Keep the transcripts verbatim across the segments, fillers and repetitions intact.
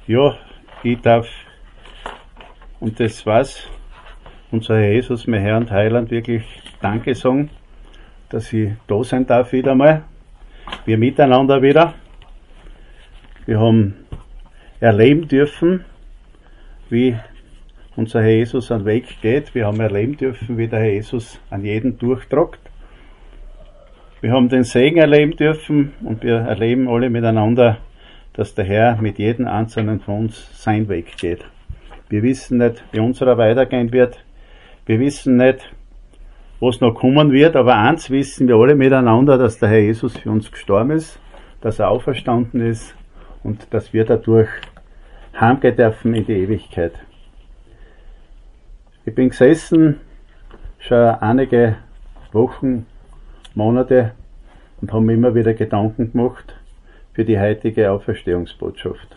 Ja, ich darf, und das war's, unser Herr Jesus, mein Herr und Heiland, wirklich Danke sagen, dass ich da sein darf wieder mal. Wir miteinander wieder. Wir haben erleben dürfen, wie unser Herr Jesus einen Weg geht. Wir haben erleben dürfen, wie der Herr Jesus an jeden durchtragt. Wir haben den Segen erleben dürfen und wir erleben alle miteinander, dass der Herr mit jedem Einzelnen von uns seinen Weg geht. Wir wissen nicht, wie unserer weitergehen wird. Wir wissen nicht, was noch kommen wird, aber eins wissen wir alle miteinander, dass der Herr Jesus für uns gestorben ist, dass er auferstanden ist und dass wir dadurch heimgehen dürfen in die Ewigkeit. Ich bin gesessen, schon einige Wochen, Monate und habe mir immer wieder Gedanken gemacht für die heutige Auferstehungsbotschaft.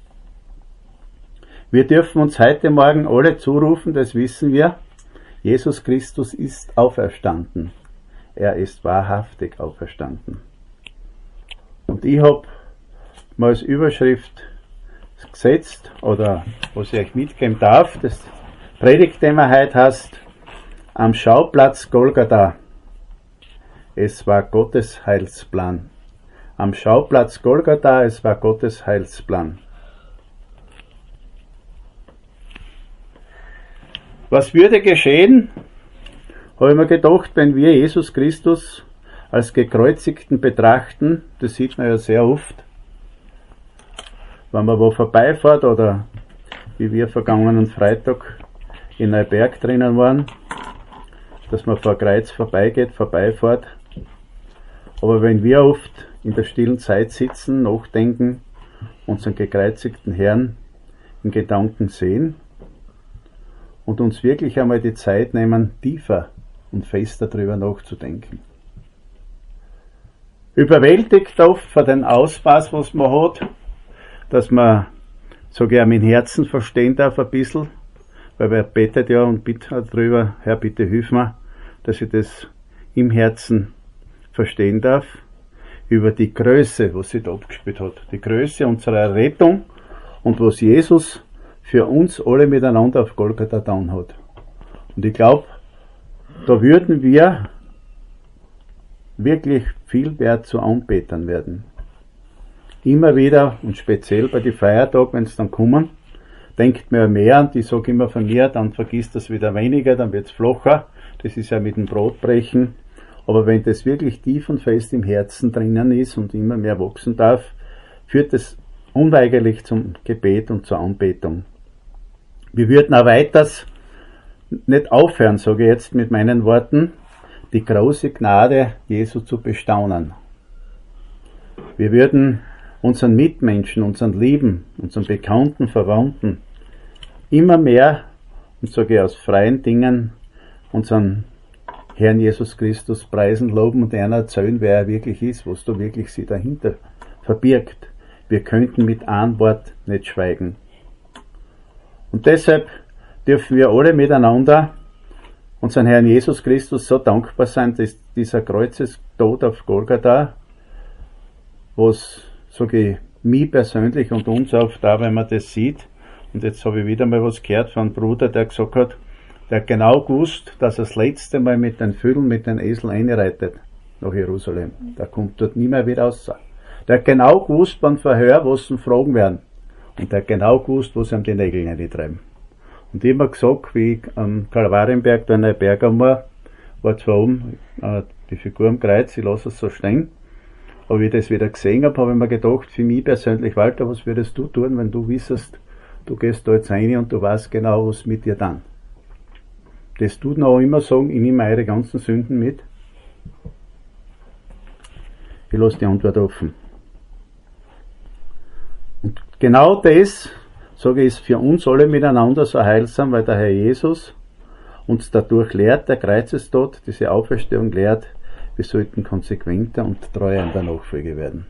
Wir dürfen uns heute Morgen alle zurufen, das wissen wir, Jesus Christus ist auferstanden. Er ist wahrhaftig auferstanden. Und ich habe mal als Überschrift gesetzt, oder was ich euch mitgeben darf, das Predigtthema heute heißt, am Schauplatz Golgatha. Es war Gottes Heilsplan. Am Schauplatz Golgatha, es war Gottes Heilsplan. Was würde geschehen, habe ich mir gedacht, wenn wir Jesus Christus als Gekreuzigten betrachten, das sieht man ja sehr oft, wenn man wo vorbeifährt oder wie wir vergangenen Freitag in Neuberg drinnen waren, dass man vor Kreuz vorbeigeht, vorbeifährt. Aber wenn wir oft in der stillen Zeit sitzen, nachdenken, unseren gekreuzigten Herrn in Gedanken sehen und uns wirklich einmal die Zeit nehmen, tiefer und fester darüber nachzudenken. Überwältigt oft von den Ausmaß, was man hat, dass man sogar mein Herzen verstehen darf ein bisschen, weil wer betet ja und bittet darüber, Herr, bitte hilf mir, dass ich das im Herzen verstehen darf, über die Größe, was sich da abgespielt hat. Die Größe unserer Rettung und was Jesus für uns alle miteinander auf Golgatha getan hat. Und ich glaube, da würden wir wirklich viel mehr zu Anbetern werden. Immer wieder und speziell bei den Feiertagen, wenn es dann kommen, denkt man ja mehr und ich sage immer von mir, dann vergisst das wieder weniger, dann wird es flacher. Das ist ja mit dem Brotbrechen. Aber wenn das wirklich tief und fest im Herzen drinnen ist und immer mehr wachsen darf, führt es unweigerlich zum Gebet und zur Anbetung. Wir würden auch weiters nicht aufhören, sage ich jetzt mit meinen Worten, die große Gnade Jesu zu bestaunen. Wir würden unseren Mitmenschen, unseren Lieben, unseren Bekannten, Verwandten immer mehr, und sage ich aus freien Dingen, unseren Herrn Jesus Christus preisen, loben und einer erzählen, wer er wirklich ist, was da wirklich sie dahinter verbirgt. Wir könnten mit einem Wort nicht schweigen. Und deshalb dürfen wir alle miteinander unseren Herrn Jesus Christus so dankbar sein, dass dieser Kreuzestod auf Golgatha, was, sage ich, mich persönlich und uns oft auch, wenn man das sieht, und jetzt habe ich wieder mal was gehört von einem Bruder, der gesagt hat, der genau gewusst, dass er das letzte Mal mit den Vögeln, mit den Eseln einreitet nach Jerusalem. Der kommt dort nie mehr wieder raus. Der hat genau gewusst beim Verhör, was sie fragen werden. Und der hat genau gewusst, wo sie ihm die Nägel reintreiben. Und immer gesagt, wie ich am Kalvarienberg, da in der Bergammer, war zwar oben äh, die Figur am Kreuz, ich lasse es so stehen, aber wie ich das wieder gesehen habe, habe ich mir gedacht, für mich persönlich, Walter, was würdest du tun, wenn du wissest, du gehst da jetzt rein und du weißt genau, was mit dir dann. Das tut noch immer sagen, ich nehme eure ganzen Sünden mit. Ich lasse die Antwort offen. Und genau das, sage ich, ist für uns alle miteinander so heilsam, weil der Herr Jesus uns dadurch lehrt, der Kreuzestod, diese Auferstehung lehrt, wir sollten konsequenter und treuer in der Nachfolge werden.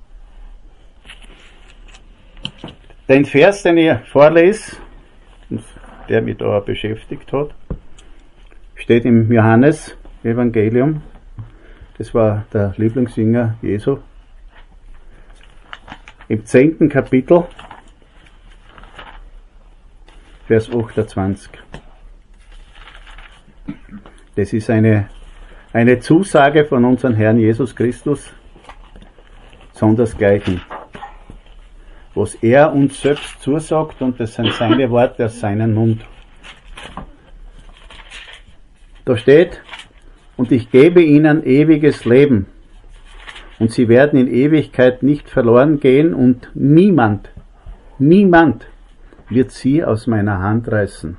Den Vers, den ich vorlese, der mich da beschäftigt hat, steht im Johannes-Evangelium. Das war der Lieblingsjünger Jesu. Im zehnten Kapitel Vers achtundzwanzig. Das ist eine, eine Zusage von unserem Herrn Jesus Christus, sondersgleichen. Was er uns selbst zusagt, und das sind seine Worte aus seinem Mund. Da steht, und ich gebe ihnen ewiges Leben, und sie werden in Ewigkeit nicht verloren gehen, und niemand, niemand wird sie aus meiner Hand reißen.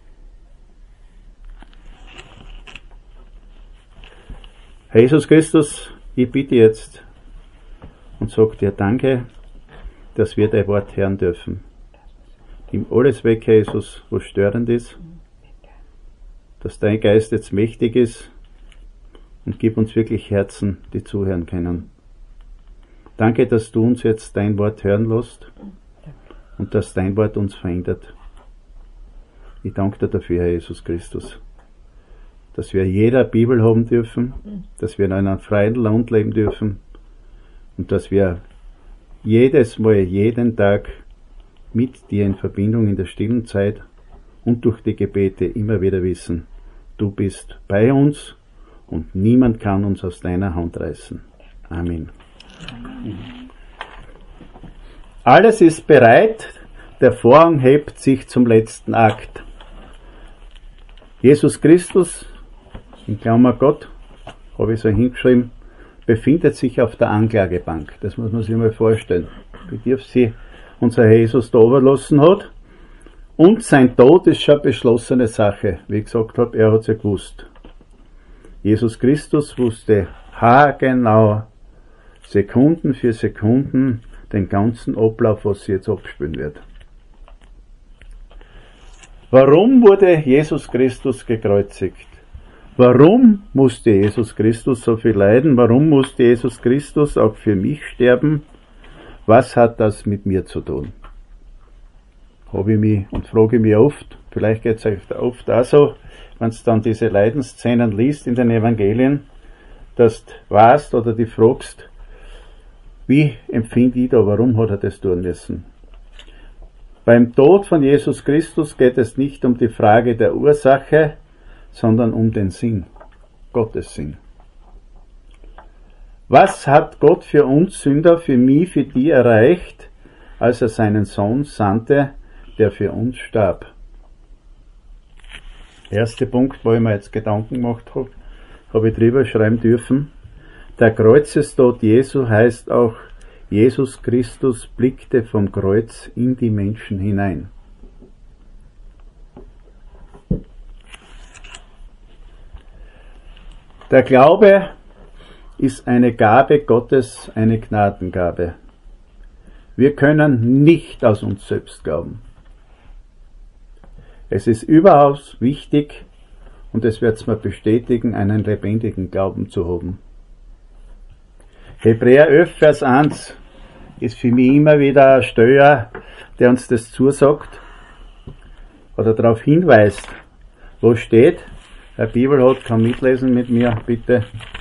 Herr Jesus Christus, ich bitte jetzt und sage dir Danke, dass wir dein Wort hören dürfen. Nimm alles weg, Herr Jesus, was störend ist, dass dein Geist jetzt mächtig ist, und gib uns wirklich Herzen, die zuhören können. Danke, dass du uns jetzt dein Wort hören lässt und dass dein Wort uns verändert. Ich danke dir dafür, Herr Jesus Christus, dass wir jeder Bibel haben dürfen, dass wir in einem freien Land leben dürfen und dass wir jedes Mal, jeden Tag mit dir in Verbindung in der stillen Zeit und durch die Gebete immer wieder wissen, du bist bei uns und niemand kann uns aus deiner Hand reißen. Amen. Amen. Alles ist bereit, der Vorhang hebt sich zum letzten Akt. Jesus Christus, in Klammer Gott, habe ich so hingeschrieben, befindet sich auf der Anklagebank. Das muss man sich mal vorstellen. Wie tief sie unser Herr Jesus da überlassen hat. Und sein Tod ist schon beschlossene Sache. Wie ich gesagt habe, er hat es ja gewusst. Jesus Christus wusste haargenau, Sekunden für Sekunden, den ganzen Ablauf, was sie jetzt abspielen wird. Warum wurde Jesus Christus gekreuzigt? Warum musste Jesus Christus so viel leiden? Warum musste Jesus Christus auch für mich sterben? Was hat das mit mir zu tun? Habe ich mich und frage mich oft, vielleicht geht es euch oft auch so, wenn du dann diese Leidensszenen liest in den Evangelien, dass du weißt oder dich fragst, wie empfinde ich da, warum hat er das tun müssen? Beim Tod von Jesus Christus geht es nicht um die Frage der Ursache, sondern um den Sinn, Gottes Sinn. Was hat Gott für uns Sünder, für mich, für die erreicht, als er seinen Sohn sandte, der für uns starb? Erster Punkt, wo ich mir jetzt Gedanken gemacht habe, habe ich drüber schreiben dürfen. Der Kreuzestod Jesu heißt auch, Jesus Christus blickte vom Kreuz in die Menschen hinein. Der Glaube ist eine Gabe Gottes, eine Gnadengabe. Wir können nicht aus uns selbst glauben. Es ist überaus wichtig, und es wird es mir bestätigen, einen lebendigen Glauben zu haben. Hebräer elf, Vers eins ist für mich immer wieder ein Steuer, der uns das zusagt oder darauf hinweist, wo steht. Wer Bibel hat, kann mitlesen mit mir, bitte.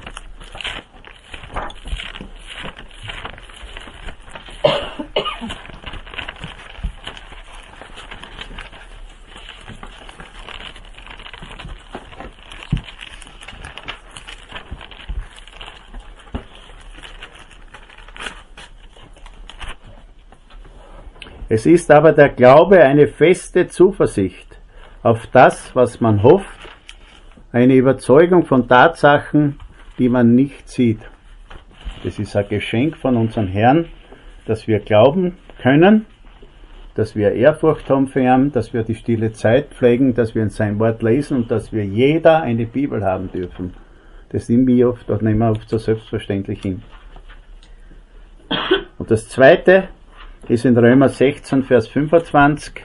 Es ist aber der Glaube eine feste Zuversicht auf das, was man hofft, eine Überzeugung von Tatsachen, die man nicht sieht. Das ist ein Geschenk von unserem Herrn, dass wir glauben können, dass wir Ehrfurcht haben für ihn, dass wir die stille Zeit pflegen, dass wir in sein Wort lesen und dass wir jeder eine Bibel haben dürfen. Das nehmen wir oft, das nehmen wir oft so selbstverständlich hin. Und das Zweite ist in Römer sechzehn, Vers fünfundzwanzig.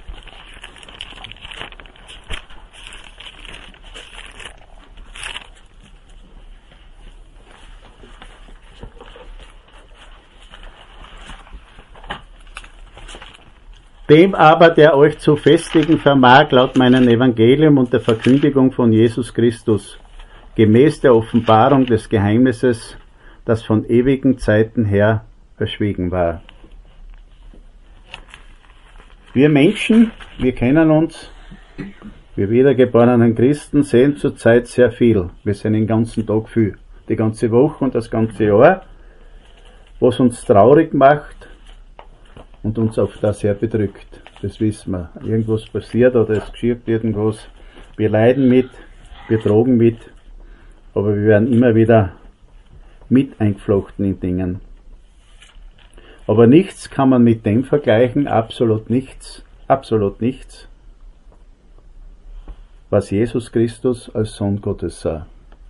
Dem aber, der euch zu festigen vermag, laut meinem Evangelium und der Verkündigung von Jesus Christus, gemäß der Offenbarung des Geheimnisses, das von ewigen Zeiten her verschwiegen war. Wir Menschen, wir kennen uns, wir wiedergeborenen Christen sehen zurzeit sehr viel. Wir sehen den ganzen Tag viel. Die ganze Woche und das ganze Jahr, was uns traurig macht und uns oft auch sehr bedrückt. Das wissen wir. Irgendwas passiert oder es geschieht irgendwas. Wir leiden mit, wir tragen mit, aber wir werden immer wieder mit eingeflochten in Dingen. Aber nichts kann man mit dem vergleichen, absolut nichts, absolut nichts, was Jesus Christus als Sohn Gottes sah.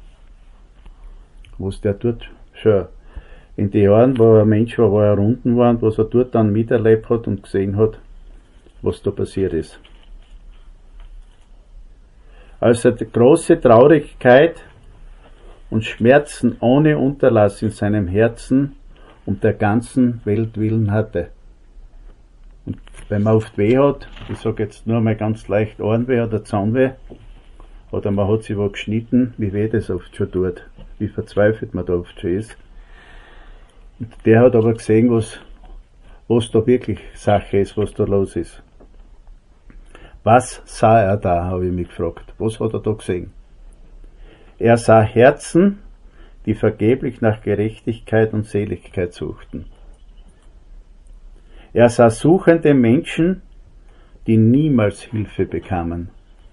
Was der dort schon in den Jahren, wo er ein Mensch war, wo er runden war und was er dort dann miterlebt hat und gesehen hat, was da passiert ist. Also die große Traurigkeit und Schmerzen ohne Unterlass in seinem Herzen um der ganzen Welt willen hatte. Und wenn man oft weh hat, ich sage jetzt nur mal ganz leicht Ohrenweh oder Zahnweh, oder man hat sich wo geschnitten, wie weh das oft schon tut, wie verzweifelt man da oft schon ist. Und der hat aber gesehen, was, was da wirklich Sache ist, was da los ist. Was sah er da, habe ich mich gefragt. Was hat er da gesehen? Er sah Herzen, die vergeblich nach Gerechtigkeit und Seligkeit suchten. Er sah suchende Menschen, die niemals Hilfe bekamen.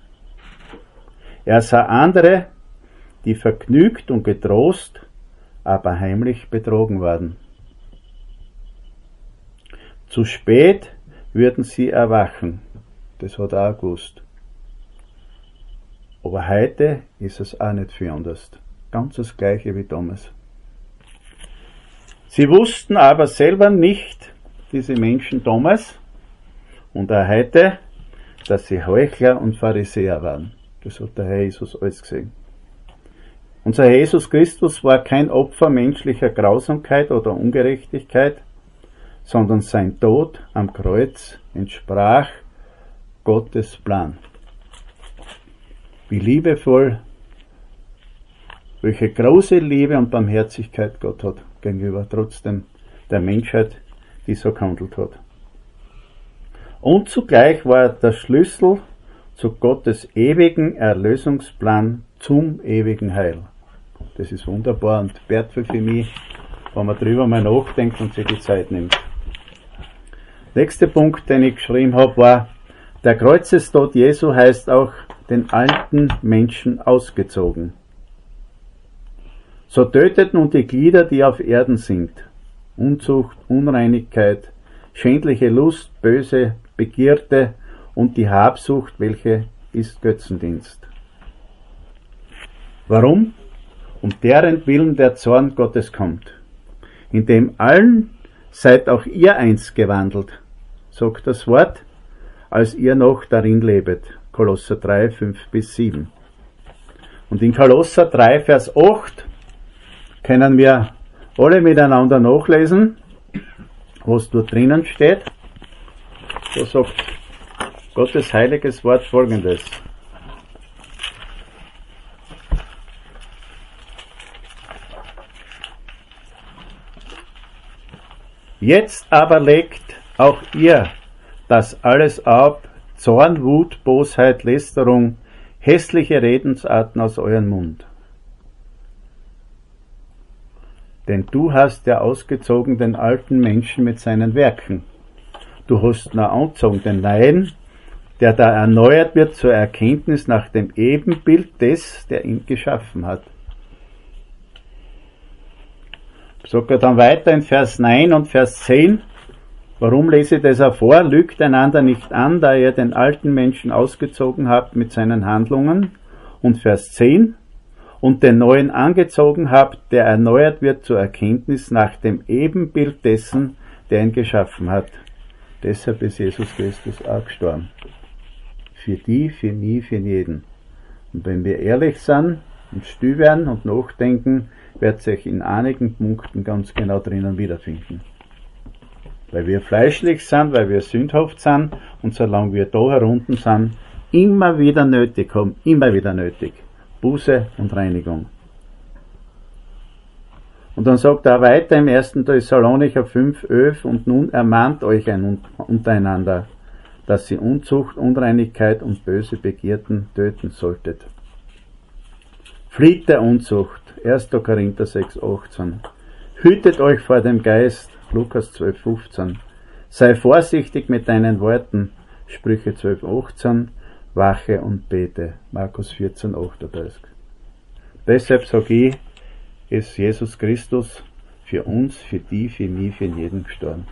Er sah andere, die vergnügt und getrost, aber heimlich betrogen waren. Zu spät würden sie erwachen, das hat er auch gewusst. Aber heute ist es auch nicht viel anders. Ganz das Gleiche wie damals. Sie wussten aber selber nicht, diese Menschen damals und auch heute, dass sie Heuchler und Pharisäer waren. Das hat der Herr Jesus alles gesehen. Unser Herr Jesus Christus war kein Opfer menschlicher Grausamkeit oder Ungerechtigkeit, sondern sein Tod am Kreuz entsprach Gottes Plan. Wie liebevoll, welche große Liebe und Barmherzigkeit Gott hat gegenüber trotzdem der Menschheit, die so gehandelt hat. Und zugleich war er der Schlüssel zu Gottes ewigen Erlösungsplan zum ewigen Heil. Das ist wunderbar und wertvoll für mich, wenn man drüber mal nachdenkt und sich die Zeit nimmt. Nächster Punkt, den ich geschrieben habe, war, der Kreuzestod Jesu heißt auch den alten Menschen ausgezogen. So töteten nun die Glieder, die auf Erden sind, Unzucht, Unreinigkeit, schändliche Lust, böse Begierde und die Habsucht, welche ist Götzendienst. Warum? Um deren Willen der Zorn Gottes kommt, in dem allen seid auch ihr einst gewandelt, sagt das Wort, als ihr noch darin lebet. Kolosser drei, fünf bis sieben. Und in Kolosser drei, Vers acht können wir alle miteinander nachlesen, was dort drinnen steht. Da sagt Gottes heiliges Wort Folgendes. Jetzt aber legt auch ihr das alles ab, Zorn, Wut, Bosheit, Lästerung, hässliche Redensarten aus euren Mund. Denn du hast ja ausgezogen den alten Menschen mit seinen Werken. Du hast nur angezogen den Neuen, der da erneuert wird zur Erkenntnis nach dem Ebenbild des, der ihn geschaffen hat. Sagt er dann weiter in Vers neun und Vers zehn, warum lese ich das auch vor? Lügt einander nicht an, da ihr den alten Menschen ausgezogen habt mit seinen Handlungen. Und Vers zehn, und den neuen angezogen habt, der erneuert wird zur Erkenntnis nach dem Ebenbild dessen, der ihn geschaffen hat. Deshalb ist Jesus Christus auch gestorben. Für die, für mich, für jeden. Und wenn wir ehrlich sind und still werden und nachdenken, wird sich in einigen Punkten ganz genau drinnen wiederfinden. Weil wir fleischlich sind, weil wir sündhaft sind und solange wir da herunten sind, immer wieder nötig haben, immer wieder nötig. Buße und Reinigung. Und dann sagt er weiter im ersten Thessalonicher fünf, elf, und nun ermahnt euch ein untereinander, dass sie Unzucht, Unreinigkeit und böse Begierden töten solltet. Flieht der Unzucht, erster Korinther sechs achtzehn. Hütet euch vor dem Geist, Lukas zwölf fünfzehn. Sei vorsichtig mit deinen Worten, Sprüche zwölf achtzehn. Wache und bete, Markus vierzehn achtunddreißig. Deshalb sage ich, ist Jesus Christus für uns, für die, für mich, für jeden gestorben.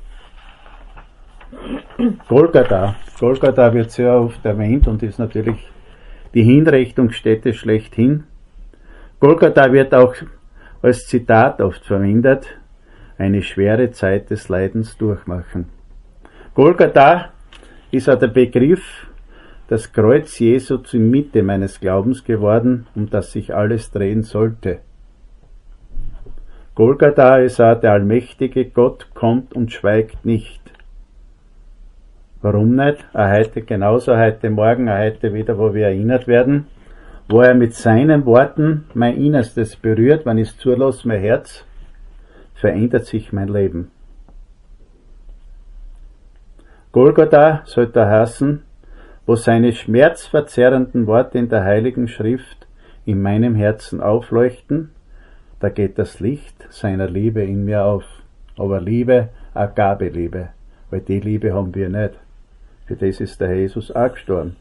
Golgatha. Golgatha wird sehr oft erwähnt und ist natürlich die Hinrichtungsstätte schlechthin. Golgatha wird auch als Zitat oft verwendet, eine schwere Zeit des Leidens durchmachen. Golgatha ist auch der Begriff, das Kreuz Jesu zur Mitte meines Glaubens geworden, um das sich alles drehen sollte. Golgatha ist auch der allmächtige Gott kommt und schweigt nicht. Warum nicht? Auch heute genauso, heute Morgen, auch heute wieder, wo wir erinnert werden, wo er mit seinen Worten mein Innerstes berührt, wenn ich es zulasse, mein Herz, verändert sich mein Leben. Golgatha sollte heißen, wo seine schmerzverzerrenden Worte in der Heiligen Schrift in meinem Herzen aufleuchten, da geht das Licht seiner Liebe in mir auf. Aber Liebe, Agabeliebe, weil die Liebe haben wir nicht. Für das ist der Herr Jesus auch gestorben.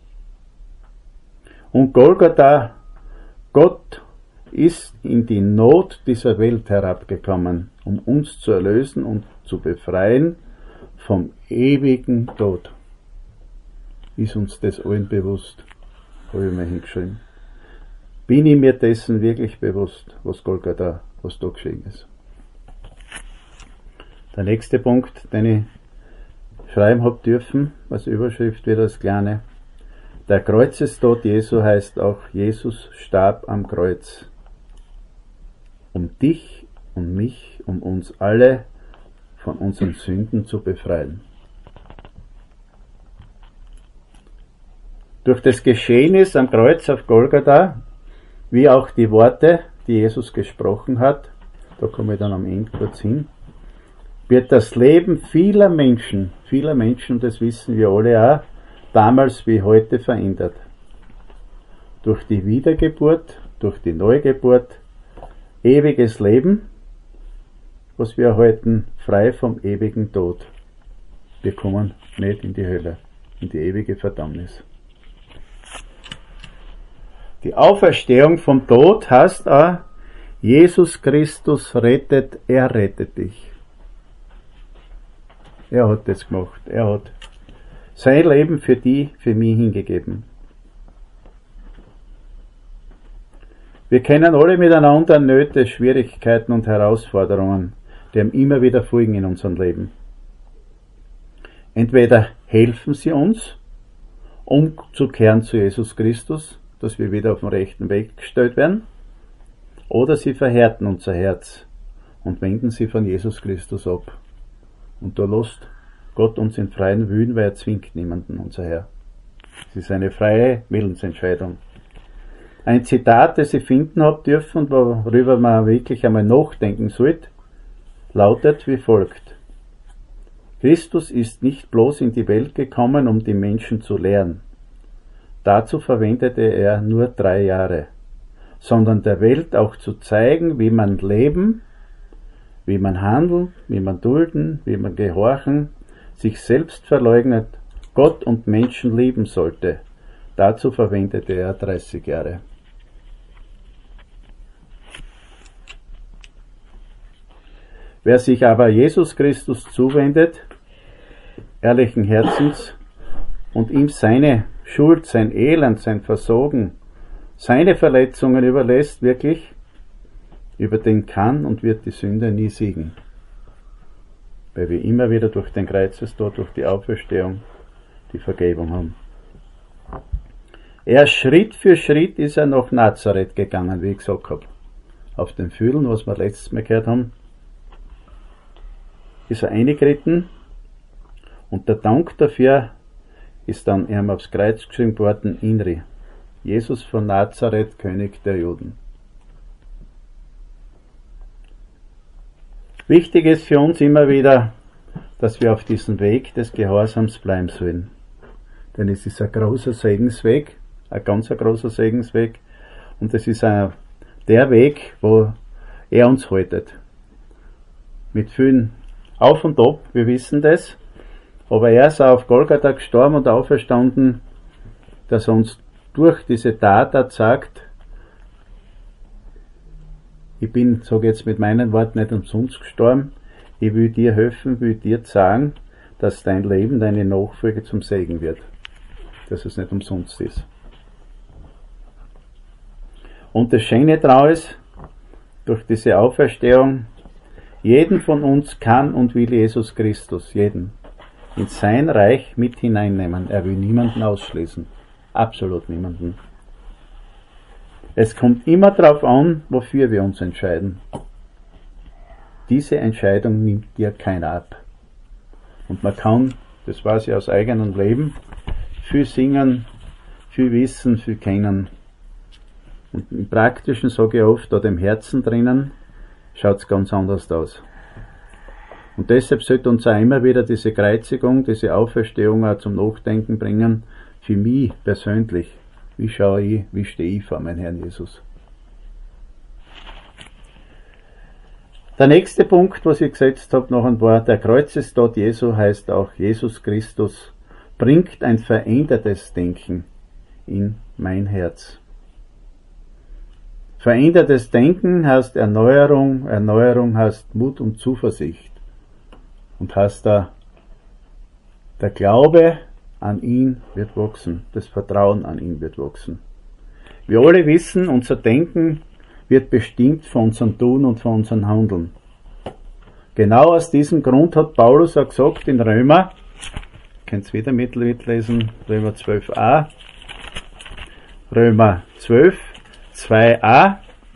Und Golgatha, Gott ist in die Not dieser Welt herabgekommen, um uns zu erlösen und zu befreien vom ewigen Tod. Ist uns das allen bewusst? Habe ich mir hingeschrieben. Bin ich mir dessen wirklich bewusst, was Golgatha, was da geschehen ist? Der nächste Punkt, den ich schreiben habe dürfen, als Überschrift wieder das kleine. Der Kreuzestod Jesu heißt auch, Jesus starb am Kreuz. Um dich und mich, um uns alle von unseren Sünden zu befreien. Durch das Geschehnis am Kreuz auf Golgatha, wie auch die Worte, die Jesus gesprochen hat, da komme ich dann am Ende kurz hin, wird das Leben vieler Menschen, vieler Menschen, das wissen wir alle auch, damals wie heute verändert. Durch die Wiedergeburt, durch die Neugeburt, ewiges Leben, was wir erhalten, frei vom ewigen Tod. Wir kommen nicht in die Hölle, in die ewige Verdammnis. Die Auferstehung vom Tod heißt auch, Jesus Christus rettet, er rettet dich. Er hat das gemacht, er hat sein Leben für die, für mich hingegeben. Wir kennen alle miteinander Nöte, Schwierigkeiten und Herausforderungen, die einem immer wieder folgen in unserem Leben. Entweder helfen sie uns, umzukehren zu Jesus Christus, dass wir wieder auf den rechten Weg gestellt werden, oder sie verhärten unser Herz und wenden sie von Jesus Christus ab. Und da lässt Gott uns in freien Willen, weil er zwingt niemanden, unser Herr. Es ist eine freie Willensentscheidung. Ein Zitat, das ich finden habe dürfen und worüber man wirklich einmal nachdenken sollte, lautet wie folgt. Christus ist nicht bloß in die Welt gekommen, um die Menschen zu lehren. Dazu verwendete er nur drei Jahre, sondern der Welt auch zu zeigen, wie man leben, wie man handeln, wie man dulden, wie man gehorchen, sich selbst verleugnet, Gott und Menschen lieben sollte. Dazu verwendete er dreißig Jahre. Wer sich aber Jesus Christus zuwendet, ehrlichen Herzens, und ihm seine Schuld, sein Elend, sein Versagen, seine Verletzungen überlässt, wirklich, über den kann und wird die Sünde nie siegen. Weil wir immer wieder durch den Kreuzestod, durch die Auferstehung, die Vergebung haben. Er Schritt für Schritt ist er nach Nazareth gegangen, wie ich gesagt habe. Auf den Fühlen, was wir letztes Mal gehört haben, ist er eingeritten und der Dank dafür ist dann ihm aufs Kreuz geschrieben worden, Inri. Jesus von Nazareth, König der Juden. Wichtig ist für uns immer wieder, dass wir auf diesem Weg des Gehorsams bleiben sollen. Denn es ist ein großer Segensweg, ein ganz ein großer Segensweg, und es ist ein, der Weg, wo er uns haltet. Mit vielen Auf und Ab, wir wissen das, aber er ist auch auf Golgatha gestorben und auferstanden, dass er uns durch diese Tat hat sagt, ich bin, sage jetzt mit meinen Worten, nicht umsonst gestorben, ich will dir helfen, will dir sagen, dass dein Leben, deine Nachfolge zum Segen wird, dass es nicht umsonst ist. Und das Schöne daran ist, durch diese Auferstehung, jeden von uns kann und will Jesus Christus, jeden, in sein Reich mit hineinnehmen. Er will niemanden ausschließen. Absolut niemanden. Es kommt immer darauf an, wofür wir uns entscheiden. Diese Entscheidung nimmt dir keiner ab. Und man kann, das weiß ich aus eigenem Leben, viel singen, viel wissen, viel kennen. Und im Praktischen sage ich oft, da dem Herzen drinnen, schaut es ganz anders aus. Und deshalb sollte uns auch immer wieder diese Kreuzigung, diese Auferstehung auch zum Nachdenken bringen, für mich persönlich. Wie schaue ich, wie stehe ich vor meinem Herrn Jesus? Der nächste Punkt, was ich gesetzt habe, noch ein Wort, der Kreuzestod Jesu heißt auch Jesus Christus, bringt ein verändertes Denken in mein Herz. Verändertes Denken heißt Erneuerung, Erneuerung heißt Mut und Zuversicht und heißt der, der Glaube an ihn wird wachsen, das Vertrauen an ihn wird wachsen. Wir alle wissen, unser Denken wird bestimmt von unserem Tun und von unserem Handeln. Genau aus diesem Grund hat Paulus auch gesagt in Römer, ihr könnt es wieder mitlesen, Römer zwölf a, Römer zwölf, zwei a,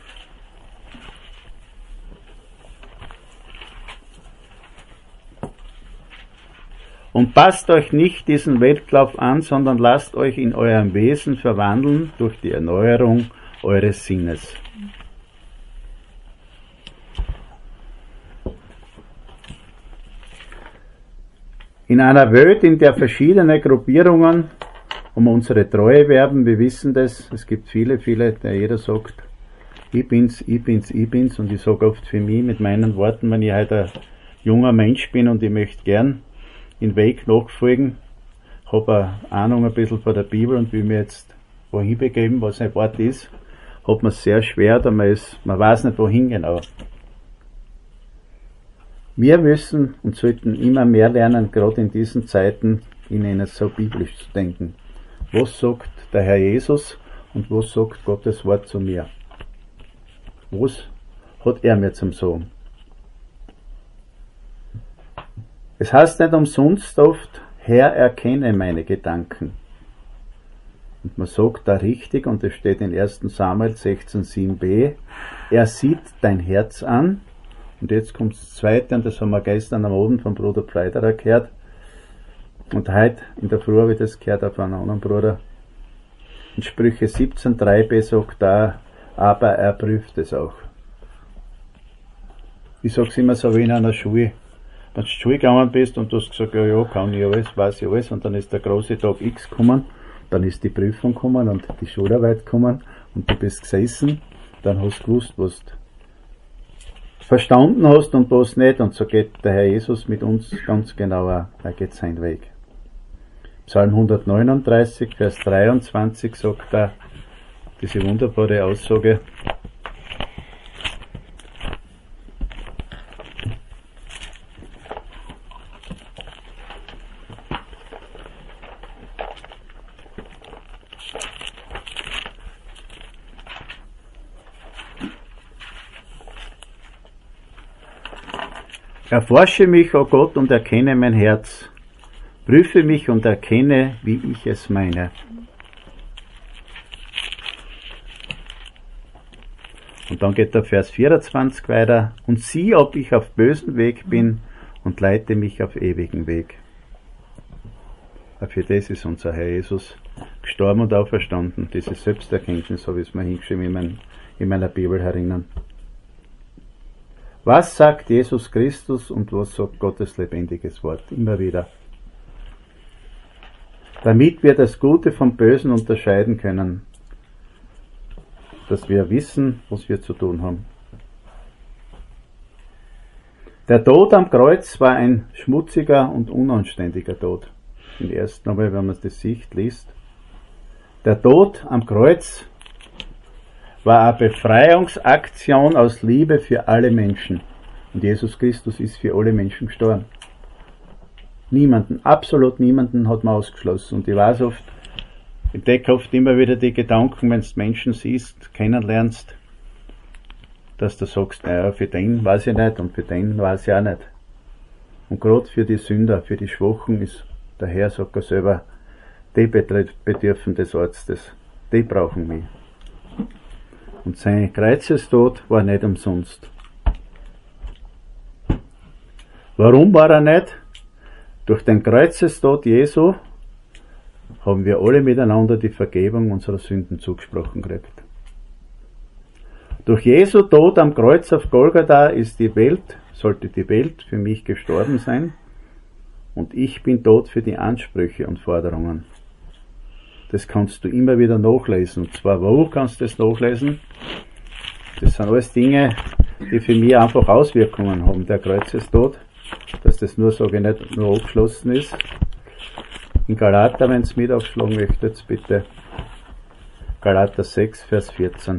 und passt euch nicht diesen Wettlauf an, sondern lasst euch in eurem Wesen verwandeln durch die Erneuerung eures Sinnes. In einer Welt, in der verschiedene Gruppierungen um unsere Treue werben, wir wissen das, es gibt viele, viele, der jeder sagt, ich bin's, ich bin's, ich bin's, und ich sage oft für mich mit meinen Worten, wenn ich halt ein junger Mensch bin und ich möchte gern den Weg nachfolgen, habe eine Ahnung ein bisschen von der Bibel und will mir jetzt wohin begeben, was ein Wort ist, hat man es sehr schwer, da man, ist, man weiß nicht wohin genau. Wir müssen und sollten immer mehr lernen, gerade in diesen Zeiten, in ihnen so biblisch zu denken. Was sagt der Herr Jesus und was sagt Gottes Wort zu mir? Was hat er mir zum Sagen? Es heißt nicht umsonst oft, Herr, erkenne meine Gedanken. Und man sagt da richtig, und es steht in ersten Samuel sechzehn sieben b, er sieht dein Herz an. Und jetzt kommt das Zweite, und das haben wir gestern am Abend vom Bruder Pleiderer gehört. Und heute in der Früh habe ich das gehört auf einen anderen Bruder. In Sprüche siebzehn drei b sagt da, aber er prüft es auch. Ich sag's immer so wie in einer Schule. Wenn du zur Schule gegangen bist und du hast gesagt, ja, ja, kann ich alles, weiß ich alles, und dann ist der große Tag X gekommen, dann ist die Prüfung gekommen und die Schularbeit gekommen und du bist gesessen, dann hast du gewusst, was du verstanden hast und was nicht, und so geht der Herr Jesus mit uns ganz genau, er geht seinen Weg. Psalm hundertneununddreißig, Vers dreiundzwanzig sagt er diese wunderbare Aussage, erforsche mich, o Gott, und erkenne mein Herz. Prüfe mich und erkenne, wie ich es meine. Und dann geht der Vers vierundzwanzig weiter. Und sieh, ob ich auf bösen Weg bin, und leite mich auf ewigen Weg. Für das ist unser Herr Jesus gestorben und auferstanden. Diese Selbsterkenntnis habe ich es mir hingeschrieben in, mein, in meiner Bibel herinnen. Was sagt Jesus Christus und was sagt Gottes lebendiges Wort? Immer wieder. Damit wir das Gute vom Bösen unterscheiden können, dass wir wissen, was wir zu tun haben. Der Tod am Kreuz war ein schmutziger und unanständiger Tod. Im ersten Mal, wenn man das Sicht liest. Der Tod am Kreuz war eine Befreiungsaktion aus Liebe für alle Menschen. Und Jesus Christus ist für alle Menschen gestorben. Niemanden, absolut niemanden hat man ausgeschlossen. Und ich weiß oft, ich decke oft immer wieder die Gedanken, wenn du Menschen siehst, kennenlernst, dass du sagst, naja, für den weiß ich nicht und für den weiß ich auch nicht. Und gerade für die Sünder, für die Schwachen ist der Herr, sagt er selber, die bedürfen des Arztes, die brauchen mich. Und sein Kreuzestod war nicht umsonst. Warum war er nicht? Durch den Kreuzestod Jesu haben wir alle miteinander die Vergebung unserer Sünden zugesprochen gekriegt. Durch Jesu Tod am Kreuz auf Golgatha ist die Welt, sollte die Welt für mich gestorben sein und ich bin tot für die Ansprüche und Forderungen. Das kannst du immer wieder nachlesen. Und zwar, wo kannst du das nachlesen? Das sind alles Dinge, die für mich einfach Auswirkungen haben. Der Kreuzestod, dass das nur, sage ich nicht, nur abgeschlossen ist. In Galater, wenn ihr es mit aufschlagen möchtet, bitte. Galater sechs, Vers vierzehn.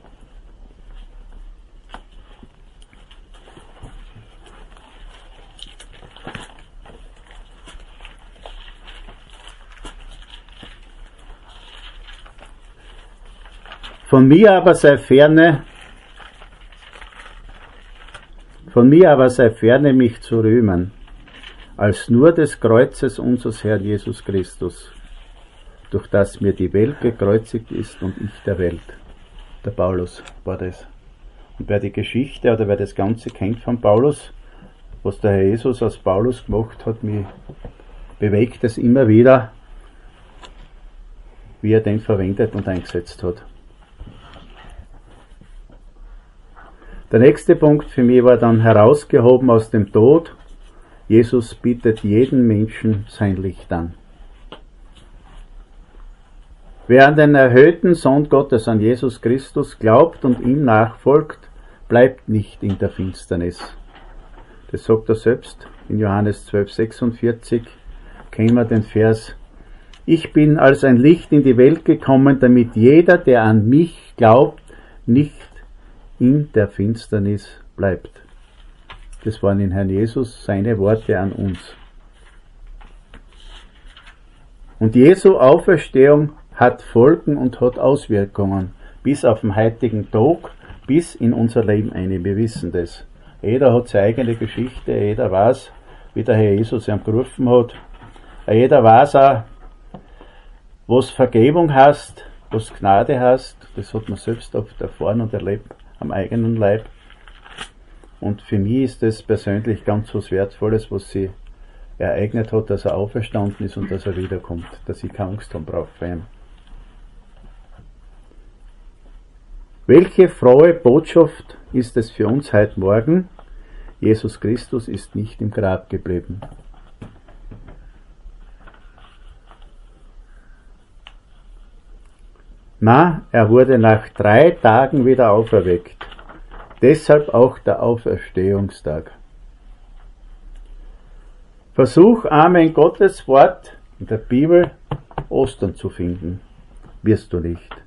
Von mir aber sei ferne, von mir aber sei ferne, mich zu rühmen, als nur des Kreuzes unseres Herrn Jesus Christus, durch das mir die Welt gekreuzigt ist und ich der Welt. Der Paulus war das. Und wer die Geschichte oder wer das Ganze kennt von Paulus, was der Herr Jesus aus Paulus gemacht hat, mich bewegt es immer wieder, wie er den verwendet und eingesetzt hat. Der nächste Punkt für mich war dann herausgehoben aus dem Tod. Jesus bietet jedem Menschen sein Licht an. Wer an den erhöhten Sohn Gottes, an Jesus Christus, glaubt und ihm nachfolgt, bleibt nicht in der Finsternis. Das sagt er selbst in Johannes zwölf, sechsundvierzig. Kennen wir den Vers: Ich bin als ein Licht in die Welt gekommen, damit jeder, der an mich glaubt, nicht in der Finsternis bleibt. Das waren in Herrn Jesus seine Worte an uns. Und Jesu Auferstehung hat Folgen und hat Auswirkungen bis auf den heutigen Tag, bis in unser Leben ein. Wir wissen das. Jeder hat seine eigene Geschichte, jeder weiß, wie der Herr Jesus ihn gerufen hat. Jeder weiß auch, was Vergebung heißt, was Gnade heißt. Das hat man selbst oft erfahren und erlebt am eigenen Leib. Und für mich ist das persönlich ganz was Wertvolles, was sie ereignet hat, dass er auferstanden ist und dass er wiederkommt, dass ich keine Angst haben brauche vor ihm. Welche frohe Botschaft ist es für uns heute Morgen? Jesus Christus ist nicht im Grab geblieben. Na, er wurde nach drei Tagen wieder auferweckt. Deshalb auch der Auferstehungstag. Versuch einmal in Gottes Wort, in der Bibel, Ostern zu finden. Wirst du nicht.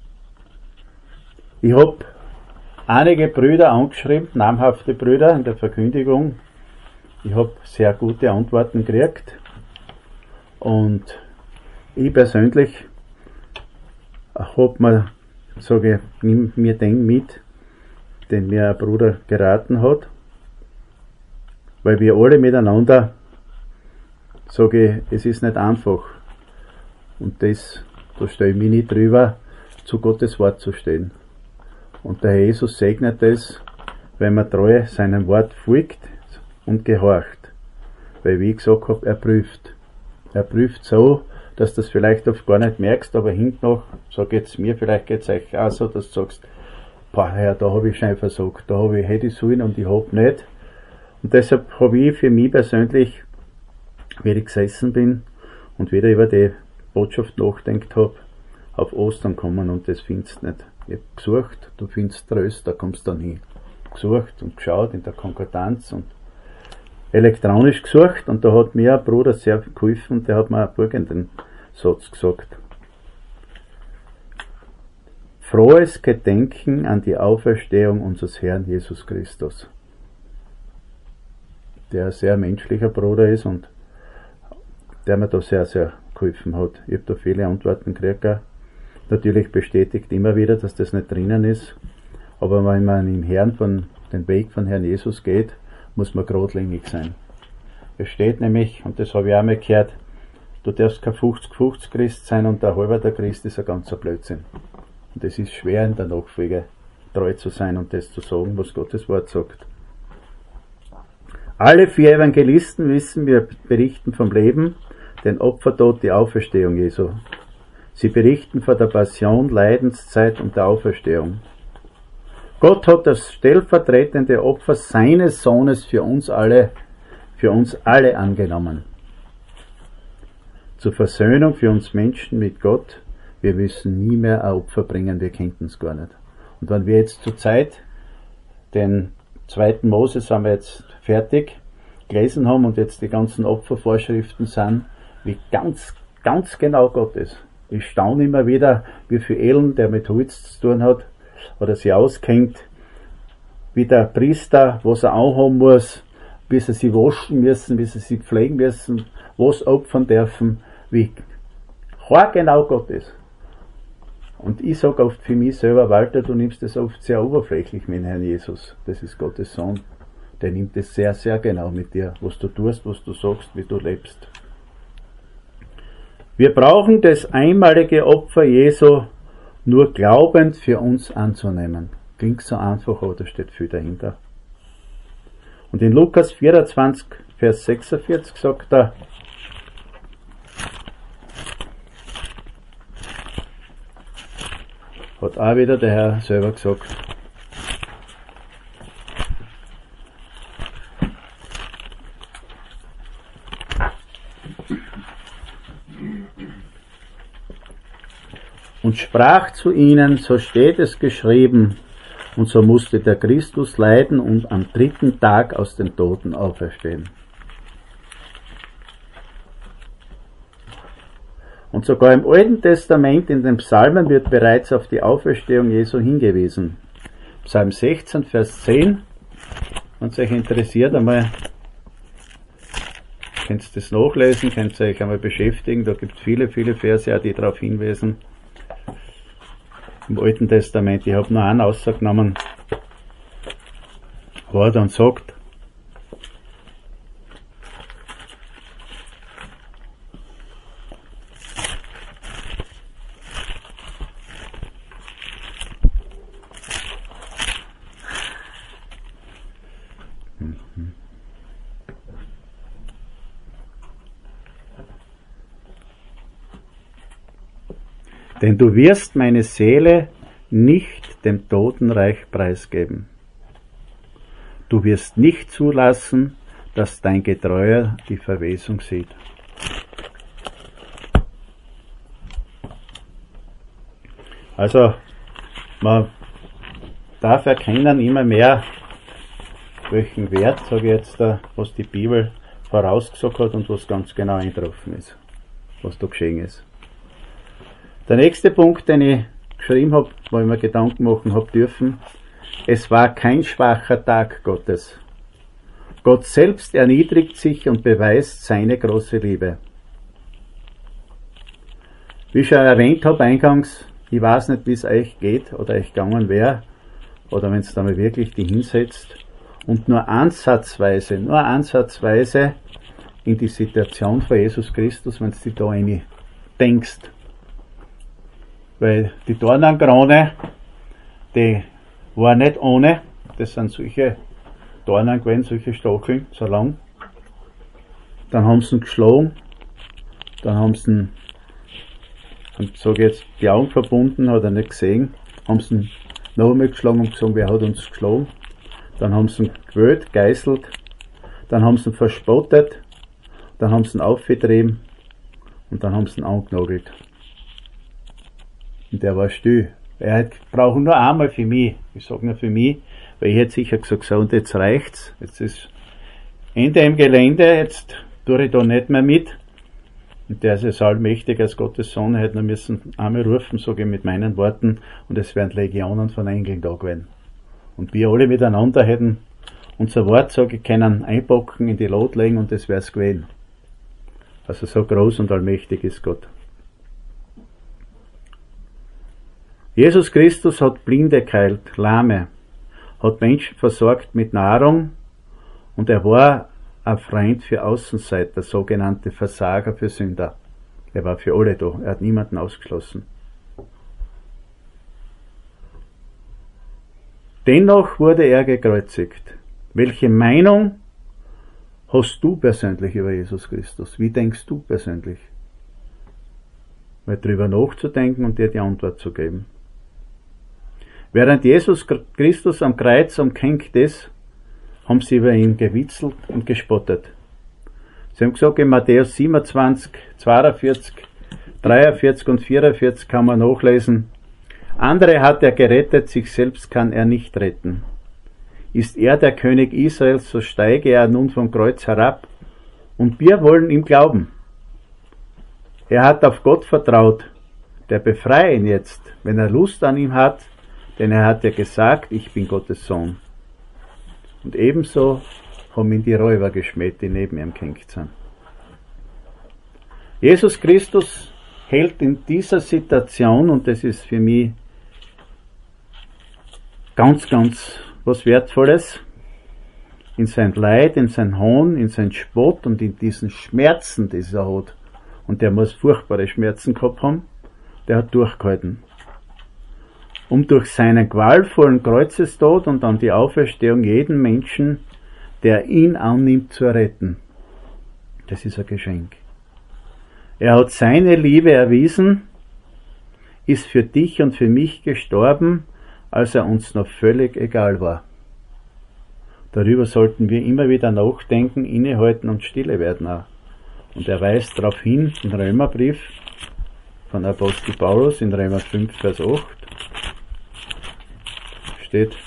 Ich habe einige Brüder angeschrieben, namhafte Brüder in der Verkündigung. Ich habe sehr gute Antworten gekriegt. Und ich persönlich habe mir, sage ich, nimm mir den mit, den mir ein Bruder geraten hat, weil wir alle miteinander, sage ich, es ist nicht einfach. Und das, da stelle ich mich nicht drüber, zu Gottes Wort zu stehen. Und der Herr Jesus segnet es, wenn man treu seinem Wort folgt und gehorcht. Weil, wie ich gesagt habe, er prüft. Er prüft so, dass du das vielleicht oft gar nicht merkst, aber hinten noch, so geht's mir, vielleicht geht's euch auch so, dass du sagst, boah, Herr, da habe ich schon versagt, da habe ich, hätte ich sollen und ich hab nicht. Und deshalb habe ich für mich persönlich, wie ich gesessen bin und wieder über die Botschaft nachdenkt habe, auf Ostern kommen und das findest du nicht. Ich habe gesucht, du findest Tröst, da kommst du dann hin. Gesucht und geschaut in der Konkordanz und elektronisch gesucht und da hat mir ein Bruder sehr geholfen und der hat mir folgenden Satz gesagt. Frohes Gedenken an die Auferstehung unseres Herrn Jesus Christus. Der ein sehr menschlicher Bruder ist und der mir da sehr, sehr geholfen hat. Ich habe da viele Antworten gekriegt. Natürlich bestätigt immer wieder, dass das nicht drinnen ist. Aber wenn man im Herrn von den Weg von Herrn Jesus geht, muss man geradlinig sein. Es steht nämlich, und das habe ich auch mal gehört, du darfst kein fünfzig fünfzig Christ sein und der halber der Christ ist ein ganzer Blödsinn. Und es ist schwer in der Nachfolge treu zu sein und das zu sagen, was Gottes Wort sagt. Alle vier Evangelisten wissen, wir berichten vom Leben, den Opfertod, die Auferstehung Jesu. Sie berichten von der Passion, Leidenszeit und der Auferstehung. Gott hat das stellvertretende Opfer seines Sohnes für uns alle, für uns alle angenommen. Zur Versöhnung für uns Menschen mit Gott. Wir müssen nie mehr ein Opfer bringen, wir könnten es gar nicht. Und wenn wir jetzt zur Zeit den zweiten Mose sind wir jetzt fertig gelesen haben und jetzt die ganzen Opfervorschriften sind, wie ganz, ganz genau Gott ist. Ich staune immer wieder, wie viel Elend der mit Holz zu tun hat oder sich auskennt, wie der Priester, was er anhaben muss, wie sie sich waschen müssen, wie sie sich pflegen müssen, was opfern dürfen, wie haargenau Gott ist. Und ich sage oft für mich selber, Walter, du nimmst das oft sehr oberflächlich mit Herrn Jesus. Das ist Gottes Sohn. Der nimmt es sehr, sehr genau mit dir, was du tust, was du sagst, wie du lebst. Wir brauchen das einmalige Opfer Jesu nur glaubend für uns anzunehmen. Klingt so einfach, aber da steht viel dahinter. Und in Lukas vierundzwanzig, Vers sechsundvierzig sagt er, hat auch wieder der Herr selber gesagt. Und sprach zu ihnen, so steht es geschrieben, und so musste der Christus leiden und am dritten Tag aus den Toten auferstehen. Und sogar im Alten Testament, in den Psalmen, wird bereits auf die Auferstehung Jesu hingewiesen. Psalm sechzehn, Vers zehn, wenn es euch interessiert, einmal könnt ihr das nachlesen, könnt ihr euch einmal beschäftigen, da gibt es viele, viele Verse, die darauf hinweisen. Im Alten Testament, ich habe nur einen rausgenommen, wo er dann sagt, denn du wirst meine Seele nicht dem Totenreich preisgeben. Du wirst nicht zulassen, dass dein Getreuer die Verwesung sieht. Also, man darf erkennen immer mehr, welchen Wert, sage ich jetzt, was die Bibel vorausgesagt hat und was ganz genau eingetroffen ist, was da geschehen ist. Der nächste Punkt, den ich geschrieben habe, wo ich mir Gedanken machen habe dürfen, es war kein schwacher Tag Gottes. Gott selbst erniedrigt sich und beweist seine große Liebe. Wie ich schon erwähnt habe eingangs, ich weiß nicht, wie es euch geht oder euch gegangen wäre, oder wenn es da mal wirklich die hinsetzt und nur ansatzweise, nur ansatzweise in die Situation von Jesus Christus, wenn du dich da rein denkst. Weil die Dornenkrone, die war nicht ohne, das sind solche Dornen gewesen, solche Stacheln, so lang. Dann haben sie ihn geschlagen, dann haben sie ihn, ich sage jetzt, die Augen verbunden, hat er nicht gesehen, haben sie ihn noch einmal geschlagen und gesagt, wer hat uns geschlagen? Dann haben sie ihn gewählt, geißelt, dann haben sie ihn verspottet, dann haben sie ihn aufgetrieben und dann haben sie ihn angenagelt. Und der war still. Er hat braucht nur einmal für mich. Ich sage nur für mich, weil ich hätte sicher gesagt, so, und jetzt reicht's. Jetzt ist Ende im Gelände, jetzt tue ich da nicht mehr mit. Und der ist jetzt allmächtig als Gottes Sohn, er hätte nur müssen einmal rufen, sage ich mit meinen Worten, und es wären Legionen von Engeln da gewesen. Und wir alle miteinander hätten unser Wort, sage ich, können einpacken, in die Lot legen und das wär's gewesen. Also so groß und allmächtig ist Gott. Jesus Christus hat Blinde geheilt, Lahme, hat Menschen versorgt mit Nahrung und er war ein Freund für Außenseiter, sogenannte Versager für Sünder. Er war für alle da, er hat niemanden ausgeschlossen. Dennoch wurde er gekreuzigt. Welche Meinung hast du persönlich über Jesus Christus? Wie denkst du persönlich? Mal drüber nachzudenken und dir die Antwort zu geben. Während Jesus Christus am Kreuz umgehängt ist, haben sie über ihn gewitzelt und gespottet. Sie haben gesagt, in Matthäus siebenundzwanzig, zweiundvierzig, dreiundvierzig und vierundvierzig kann man nachlesen, andere hat er gerettet, sich selbst kann er nicht retten. Ist er der König Israels, so steige er nun vom Kreuz herab, und wir wollen ihm glauben. Er hat auf Gott vertraut, der befreie ihn jetzt, wenn er Lust an ihm hat, denn er hat ja gesagt, ich bin Gottes Sohn. Und ebenso haben ihn die Räuber geschmäht, die neben ihm gehängt sind. Jesus Christus hält in dieser Situation, und das ist für mich ganz, ganz was Wertvolles, in sein Leid, in sein Hohn, in sein Spott und in diesen Schmerzen, die er hat. Und der muss furchtbare Schmerzen gehabt haben, der hat durchgehalten. Um durch seinen qualvollen Kreuzestod und dann die Auferstehung jeden Menschen, der ihn annimmt, zu retten. Das ist ein Geschenk. Er hat seine Liebe erwiesen, ist für dich und für mich gestorben, als er uns noch völlig egal war. Darüber sollten wir immer wieder nachdenken, innehalten und stille werden auch. Und er weist darauf hin, im Römerbrief von Apostel Paulus, in Römer fünf, Vers acht, steht,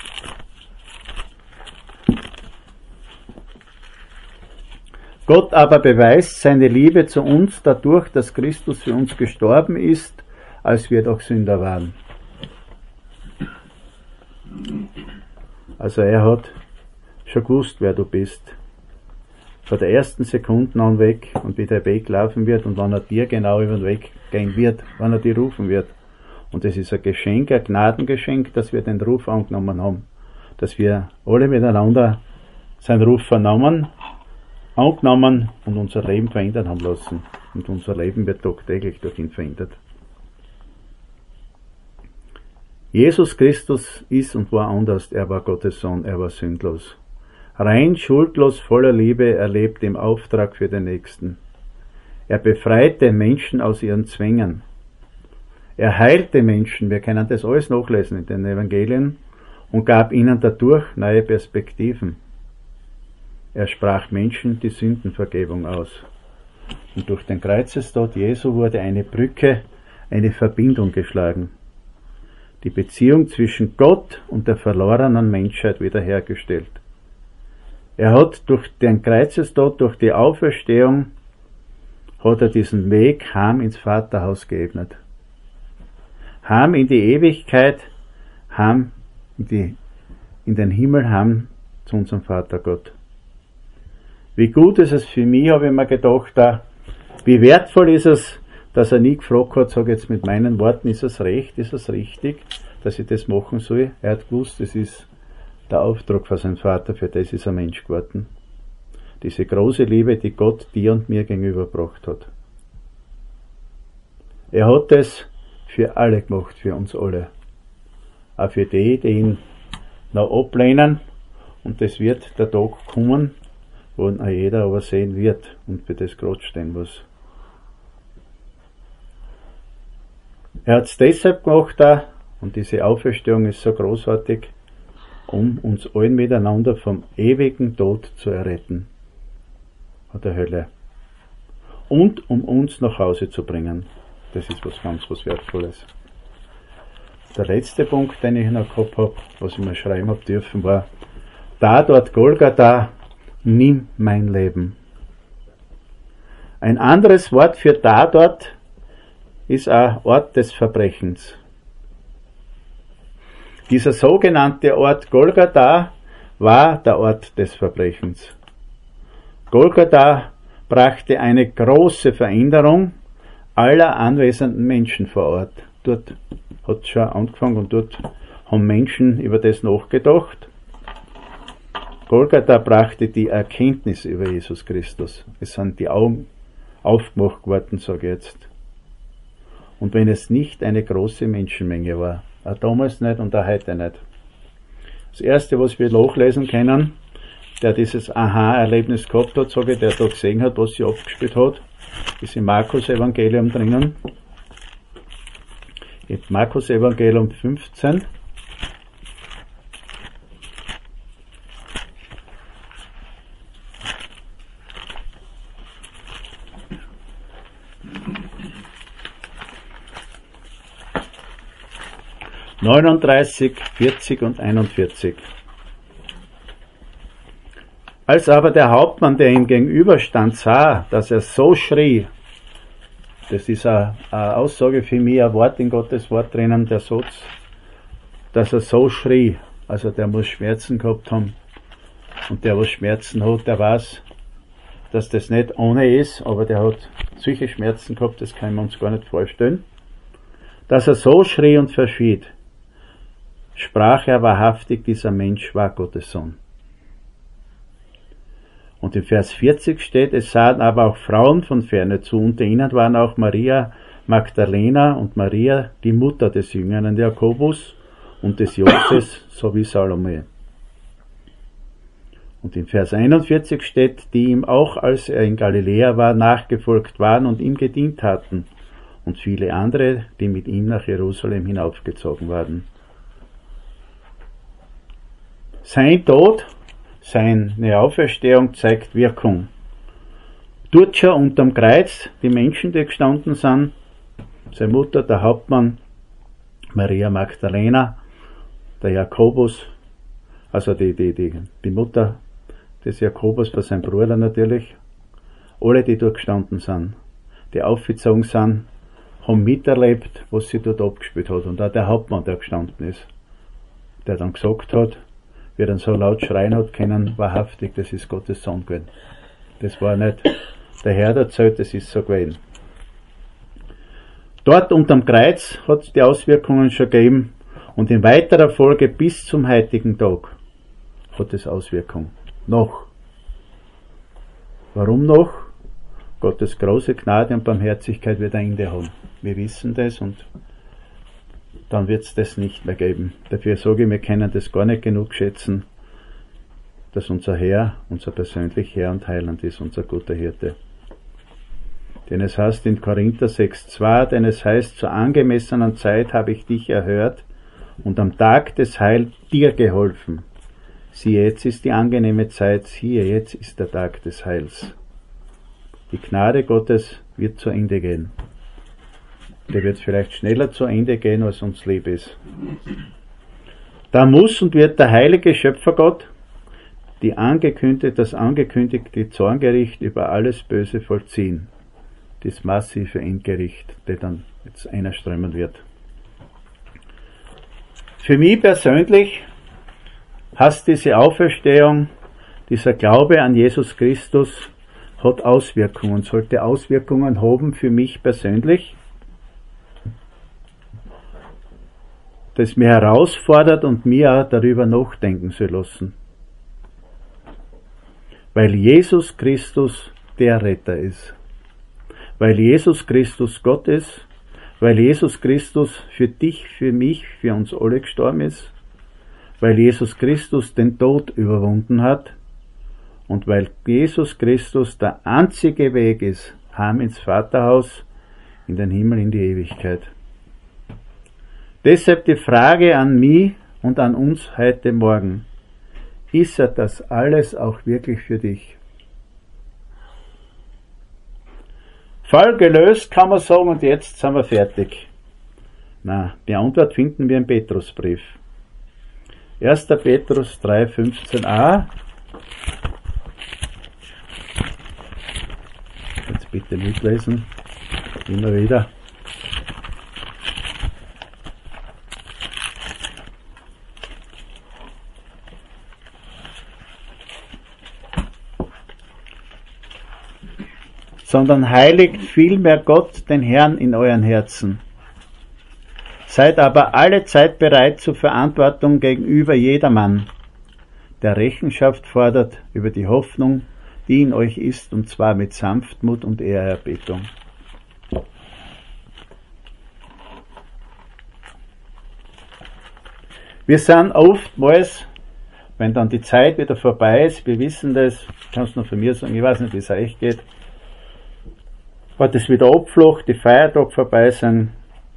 Gott aber beweist seine Liebe zu uns dadurch, dass Christus für uns gestorben ist, als wir doch Sünder waren. Also er hat schon gewusst, wer du bist. Von der ersten Sekunde an weg und wie der Weg laufen wird und wann er dir genau über den Weg gehen wird, wann er dir rufen wird. Und es ist ein Geschenk, ein Gnadengeschenk, dass wir den Ruf angenommen haben. Dass wir alle miteinander seinen Ruf vernommen, angenommen und unser Leben verändern haben lassen. Und unser Leben wird tagtäglich durch ihn verändert. Jesus Christus ist und war anders. Er war Gottes Sohn, er war sündlos. Rein, schuldlos, voller Liebe, er lebt im Auftrag für den Nächsten. Er befreite Menschen aus ihren Zwängen. Er heilte Menschen, wir können das alles nachlesen in den Evangelien, und gab ihnen dadurch neue Perspektiven. Er sprach Menschen die Sündenvergebung aus. Und durch den Kreuzestod Jesu wurde eine Brücke, eine Verbindung geschlagen. Die Beziehung zwischen Gott und der verlorenen Menschheit wiederhergestellt. Er hat durch den Kreuzestod, durch die Auferstehung, hat er diesen Weg heim ins Vaterhaus geebnet. Heim in die Ewigkeit, heim in, die, in den Himmel, heim zu unserem Vater Gott. Wie gut ist es für mich, habe ich mir gedacht, da, wie wertvoll ist es, dass er nie gefragt hat, sage jetzt mit meinen Worten, ist es recht, ist es richtig, dass ich das machen soll. Er hat gewusst, das ist der Auftrag von seinem Vater, für das ist er Mensch geworden. Diese große Liebe, die Gott dir und mir gegenübergebracht hat. Er hat es für alle gemacht, für uns alle. Auch für die, die ihn noch ablehnen, und es wird der Tag kommen, wo ihn auch jeder aber sehen wird und für das gerade stehen muss. Er hat es deshalb gemacht, auch, Und diese Auferstehung ist so großartig, um uns allen miteinander vom ewigen Tod zu erretten, von der Hölle. Und um uns nach Hause zu bringen. Das ist was ganz was Wertvolles. Der letzte Punkt, den ich noch gehabt habe, was ich mir schreiben habe dürfen, war, da dort Golgatha, nimm mein Leben. Ein anderes Wort für da dort ist ein Ort des Verbrechens. Dieser sogenannte Ort Golgatha war der Ort des Verbrechens. Golgatha brachte eine große Veränderung aller anwesenden Menschen vor Ort. Dort hat es schon angefangen und dort haben Menschen über das nachgedacht. Golgatha brachte die Erkenntnis über Jesus Christus. Es sind die Augen aufgemacht worden, sage ich jetzt. Und wenn es nicht eine große Menschenmenge war, auch damals nicht und auch heute nicht. Das erste, was wir nachlesen können, der dieses Aha-Erlebnis gehabt hat, sage ich, der da gesehen hat, was sie abgespielt hat, ist im Markus-Evangelium drinnen. Im Markus-Evangelium fünfzehn. neununddreißig, vierzig und einundvierzig. Als aber der Hauptmann, der ihm gegenüberstand, sah, dass er so schrie, das ist eine, eine Aussage für mich, ein Wort in Gottes Wort drinnen, der Satz, dass er so schrie, also der muss Schmerzen gehabt haben, und der, was Schmerzen hat, der weiß, dass das nicht ohne ist, aber der hat solche Schmerzen gehabt, das können wir uns gar nicht vorstellen, dass er so schrie und verschied, sprach er wahrhaftig, dieser Mensch war Gottes Sohn. Und in Vers vierzig steht, es sahen aber auch Frauen von ferne zu, unter ihnen waren auch Maria Magdalena und Maria, die Mutter des jüngeren Jakobus und des Joses sowie Salome. Und in Vers einundvierzig steht, die ihm auch, als er in Galiläa war, nachgefolgt waren und ihm gedient hatten, und viele andere, die mit ihm nach Jerusalem hinaufgezogen waren. Sein Tod, seine Auferstehung zeigt Wirkung. Dort schon unterm Kreuz, die Menschen, die gestanden sind, seine Mutter, der Hauptmann, Maria Magdalena, der Jakobus, also die, die, die, die Mutter des Jakobus, für seinen Bruder natürlich, alle, die dort gestanden sind, die aufgezogen sind, haben miterlebt, was sie dort abgespielt hat. Und auch der Hauptmann, der gestanden ist, der dann gesagt hat, wie er dann so laut schreien hat können, wahrhaftig, das ist Gottes Sohn gewesen. Das war nicht der Herr erzählt, das ist so gewesen. Dort unterm Kreuz hat es die Auswirkungen schon gegeben und in weiterer Folge bis zum heutigen Tag hat es Auswirkungen. Noch. Warum noch? Gottes große Gnade und Barmherzigkeit wird ein Ende haben. Wir wissen das und dann wird es das nicht mehr geben. Dafür sage ich, wir können das gar nicht genug schätzen, dass unser Herr, unser persönlicher Herr und Heiland ist, unser guter Hirte. Denn es heißt in Korinther sechs zwei, denn es heißt, zur angemessenen Zeit habe ich dich erhört und am Tag des Heils dir geholfen. Siehe, jetzt ist die angenehme Zeit, siehe, jetzt ist der Tag des Heils. Die Gnade Gottes wird zu Ende gehen. Der wird vielleicht schneller zu Ende gehen, als uns lieb ist. Da muss und wird der heilige Schöpfergott die angekündigte, das angekündigte Zorngericht über alles Böse vollziehen. Das massive Endgericht, das dann jetzt einströmen wird. Für mich persönlich hat diese Auferstehung, dieser Glaube an Jesus Christus, hat Auswirkungen, sollte Auswirkungen haben für mich persönlich, das mir herausfordert und mir auch darüber nachdenken zu lassen. Weil Jesus Christus der Retter ist. Weil Jesus Christus Gott ist. Weil Jesus Christus für dich, für mich, für uns alle gestorben ist. Weil Jesus Christus den Tod überwunden hat. Und weil Jesus Christus der einzige Weg ist, heim ins Vaterhaus, in den Himmel, in die Ewigkeit. Deshalb die Frage an mich und an uns heute Morgen. Ist er das alles auch wirklich für dich? Fall gelöst, kann man sagen, und jetzt sind wir fertig. Na, die Antwort finden wir im Petrusbrief. erster Petrus drei fünfzehn a. Jetzt bitte mitlesen. Immer wieder. Sondern heiligt vielmehr Gott, den Herrn, in euren Herzen. Seid aber alle Zeit bereit zur Verantwortung gegenüber jedermann, der Rechenschaft fordert über die Hoffnung, die in euch ist, und zwar mit Sanftmut und Ehrerbietung. Wir sind oftmals, wenn dann die Zeit wieder vorbei ist, wir wissen das, kannst du noch von mir sagen, ich weiß nicht, wie es euch geht, wenn das wieder abflacht, die Feiertage vorbei sind,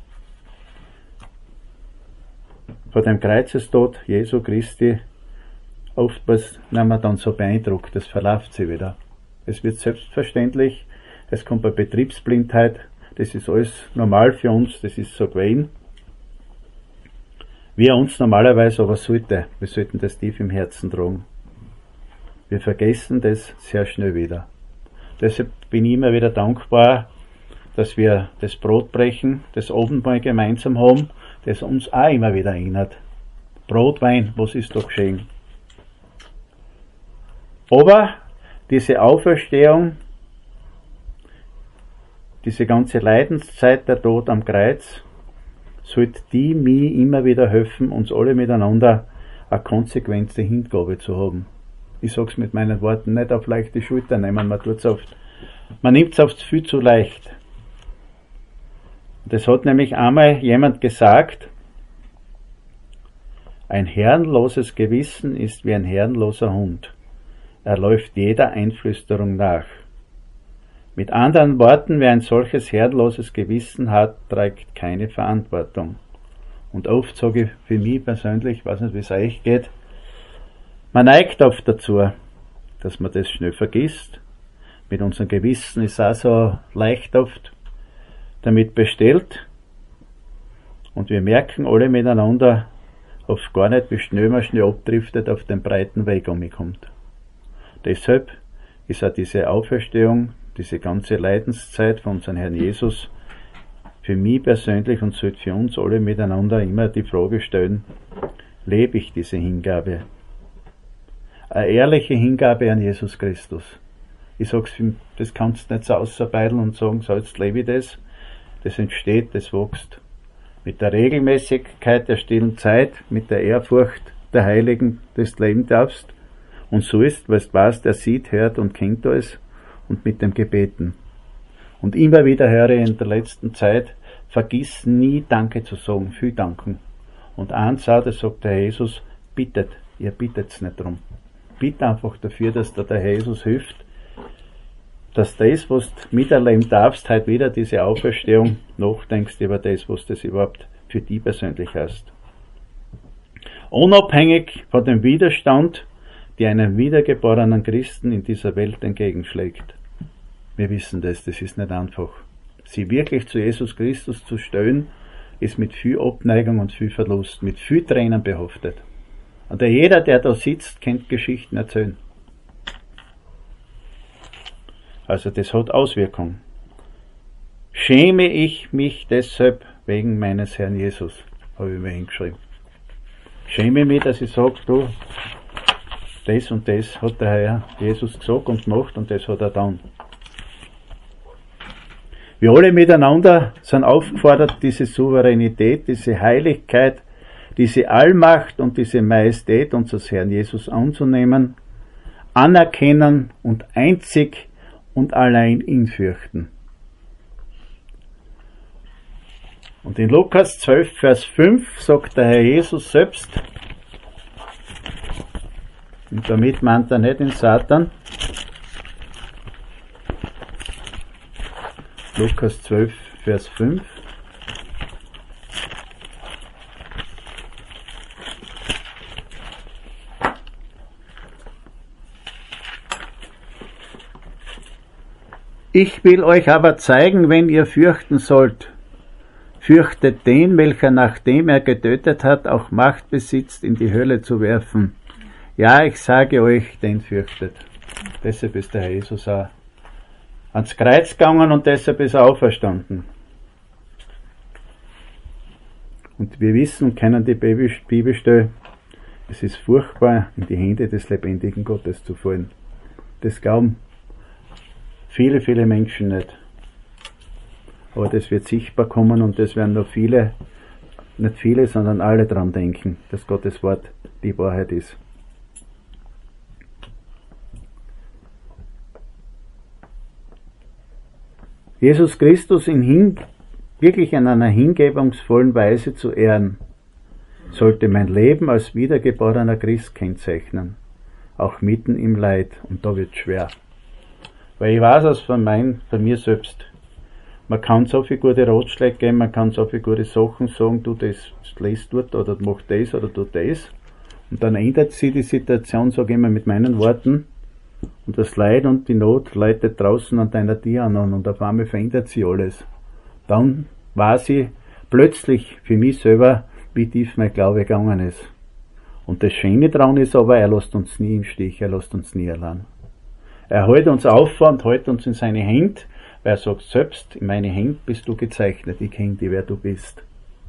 vor dem Kreuzestod Jesu Christi, oftmals sind wir dann so beeindruckt, das verläuft sie wieder. Es wird selbstverständlich, es kommt bei Betriebsblindheit, das ist alles normal für uns, das ist so gewesen. Wie er uns normalerweise aber sollte, wir sollten das tief im Herzen tragen. Wir vergessen das sehr schnell wieder. Deshalb bin ich immer wieder dankbar, dass wir das Brot brechen, das Abendmahl gemeinsam haben, das uns auch immer wieder erinnert. Brot, Wein, was ist doch geschehen? Aber diese Auferstehung, diese ganze Leidenszeit, der Tod am Kreuz, sollte die mir immer wieder helfen, uns alle miteinander eine konsequente Hingabe zu haben. Ich sag's mit meinen Worten, nicht auf leichte Schulter nehmen, man tut's oft. Man nimmt's oft viel zu leicht. Das hat nämlich einmal jemand gesagt, ein herrenloses Gewissen ist wie ein herrenloser Hund. Er läuft jeder Einflüsterung nach. Mit anderen Worten, wer ein solches herrenloses Gewissen hat, trägt keine Verantwortung. Und oft sage ich für mich persönlich, ich weiß nicht, wie es euch geht, man neigt oft dazu, dass man das schnell vergisst. Mit unserem Gewissen ist auch so leicht oft damit bestellt. Und wir merken alle miteinander oft gar nicht, wie schnell man schnell abdriftet, auf den breiten Weg umkommt. Deshalb ist auch diese Auferstehung, diese ganze Leidenszeit von unserem Herrn Jesus für mich persönlich und sollte für uns alle miteinander immer die Frage stellen, lebe ich diese Hingabe? Eine ehrliche Hingabe an Jesus Christus. Ich sag's, das kannst du nicht so ausarbeiten und sagen, so jetzt lebe ich das. Das entsteht, das wächst. Mit der Regelmäßigkeit der stillen Zeit, mit der Ehrfurcht der Heiligen, das du leben darfst. Und so ist, weil du weißt, der sieht, hört und kennt alles. Und mit dem Gebeten. Und immer wieder höre ich in der letzten Zeit, vergiss nie Danke zu sagen, viel danken. Und eins auch, das sagt der Herr Jesus, bittet, ihr bittet's nicht drum. Bitte einfach dafür, dass dir der Herr Jesus hilft, dass das, was du miterleben darfst, heute wieder diese Auferstehung, nachdenkst über das, was das überhaupt für dich persönlich heißt. Unabhängig von dem Widerstand, der einem wiedergeborenen Christen in dieser Welt entgegenschlägt. Wir wissen das, das ist nicht einfach. Sie wirklich zu Jesus Christus zu stellen, ist mit viel Abneigung und viel Verlust, mit viel Tränen behaftet. Und jeder, der da sitzt, kennt Geschichten erzählen. Also das hat Auswirkungen. Schäme ich mich deshalb wegen meines Herrn Jesus, habe ich mir hingeschrieben. Schäme mich, dass ich sage, du, das und das hat der Herr Jesus gesagt und gemacht und das hat er dann. Wir alle miteinander sind aufgefordert, diese Souveränität, diese Heiligkeit, diese Allmacht und diese Majestät unseres Herrn Jesus anzunehmen, anerkennen und einzig und allein ihn fürchten. Und in Lukas zwölf, Vers fünf sagt der Herr Jesus selbst, und damit meint er nicht den Satan, Lukas zwölf, Vers fünf, Ich will euch aber zeigen, wen ihr fürchten sollt. Fürchtet den, welcher nachdem er getötet hat, auch Macht besitzt, in die Hölle zu werfen. Ja, ich sage euch, den fürchtet. Deshalb ist der Herr Jesus auch ans Kreuz gegangen und deshalb ist er auferstanden. Und wir wissen und kennen die Bibelstelle, es ist furchtbar, in die Hände des lebendigen Gottes zu fallen. Das glauben viele, viele Menschen nicht. Aber das wird sichtbar kommen und das werden noch viele, nicht viele, sondern alle dran denken, dass Gottes Wort die Wahrheit ist. Jesus Christus in hin, wirklich in einer hingebungsvollen Weise zu ehren, sollte mein Leben als wiedergeborener Christ kennzeichnen, auch mitten im Leid, und da wird schwer. Weil ich weiß es von, mein, von mir selbst. Man kann so viele gute Ratschläge geben, man kann so viele gute Sachen sagen, du das lest dort oder mach das oder tu das. Und dann ändert sich die Situation, sage ich immer mit meinen Worten, und das Leid und die Not leitet draußen an deiner Tür an und auf einmal verändert sich alles. Dann weiß ich plötzlich für mich selber, wie tief mein Glaube gegangen ist. Und das Schöne daran ist aber, er lässt uns nie im Stich, er lässt uns nie allein. Er hält uns auf und hält uns in seine Hände, weil er sagt, selbst in meine Hände bist du gezeichnet, ich kenne dich, wer du bist.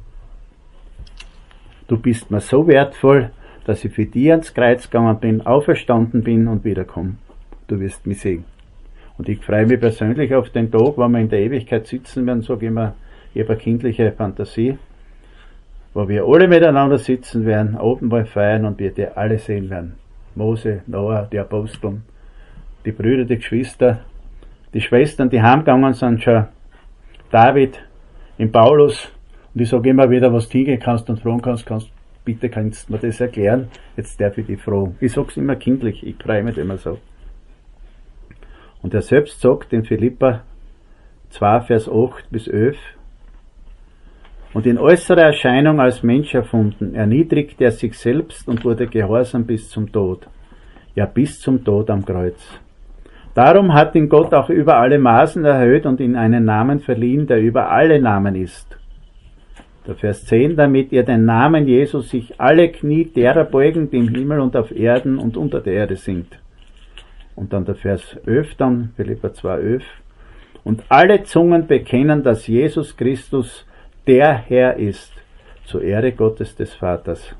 Du bist mir so wertvoll, dass ich für dich ans Kreuz gegangen bin, auferstanden bin und wiederkomme. Du wirst mich sehen. Und ich freue mich persönlich auf den Tag, wo wir in der Ewigkeit sitzen werden, sage ich immer, ich habe eine kindliche Fantasie, wo wir alle miteinander sitzen werden, Abendmahl feiern und wir die alle sehen werden. Mose, Noah, die Aposteln, die Brüder, die Geschwister, die Schwestern, die heimgegangen sind schon, David, im Paulus, und ich sage immer wieder, was du hingehen kannst und fragen kannst, kannst, bitte kannst du mir das erklären, jetzt darf ich dich fragen. Ich sag's immer kindlich, ich freue mich immer so. Und er selbst sagt in Philipper zwei, Vers acht bis elf, und in äußerer Erscheinung als Mensch erfunden, erniedrigte er sich selbst und wurde gehorsam bis zum Tod. Ja, bis zum Tod am Kreuz. Darum hat ihn Gott auch über alle Maßen erhöht und ihm einen Namen verliehen, der über alle Namen ist. Der Vers zehn, damit ihr den Namen Jesus sich alle Knie derer beugen, die im Himmel und auf Erden und unter der Erde sind. Und dann der Vers elf, dann Philipper zwei, elf. Und alle Zungen bekennen, dass Jesus Christus der Herr ist, zur Ehre Gottes des Vaters.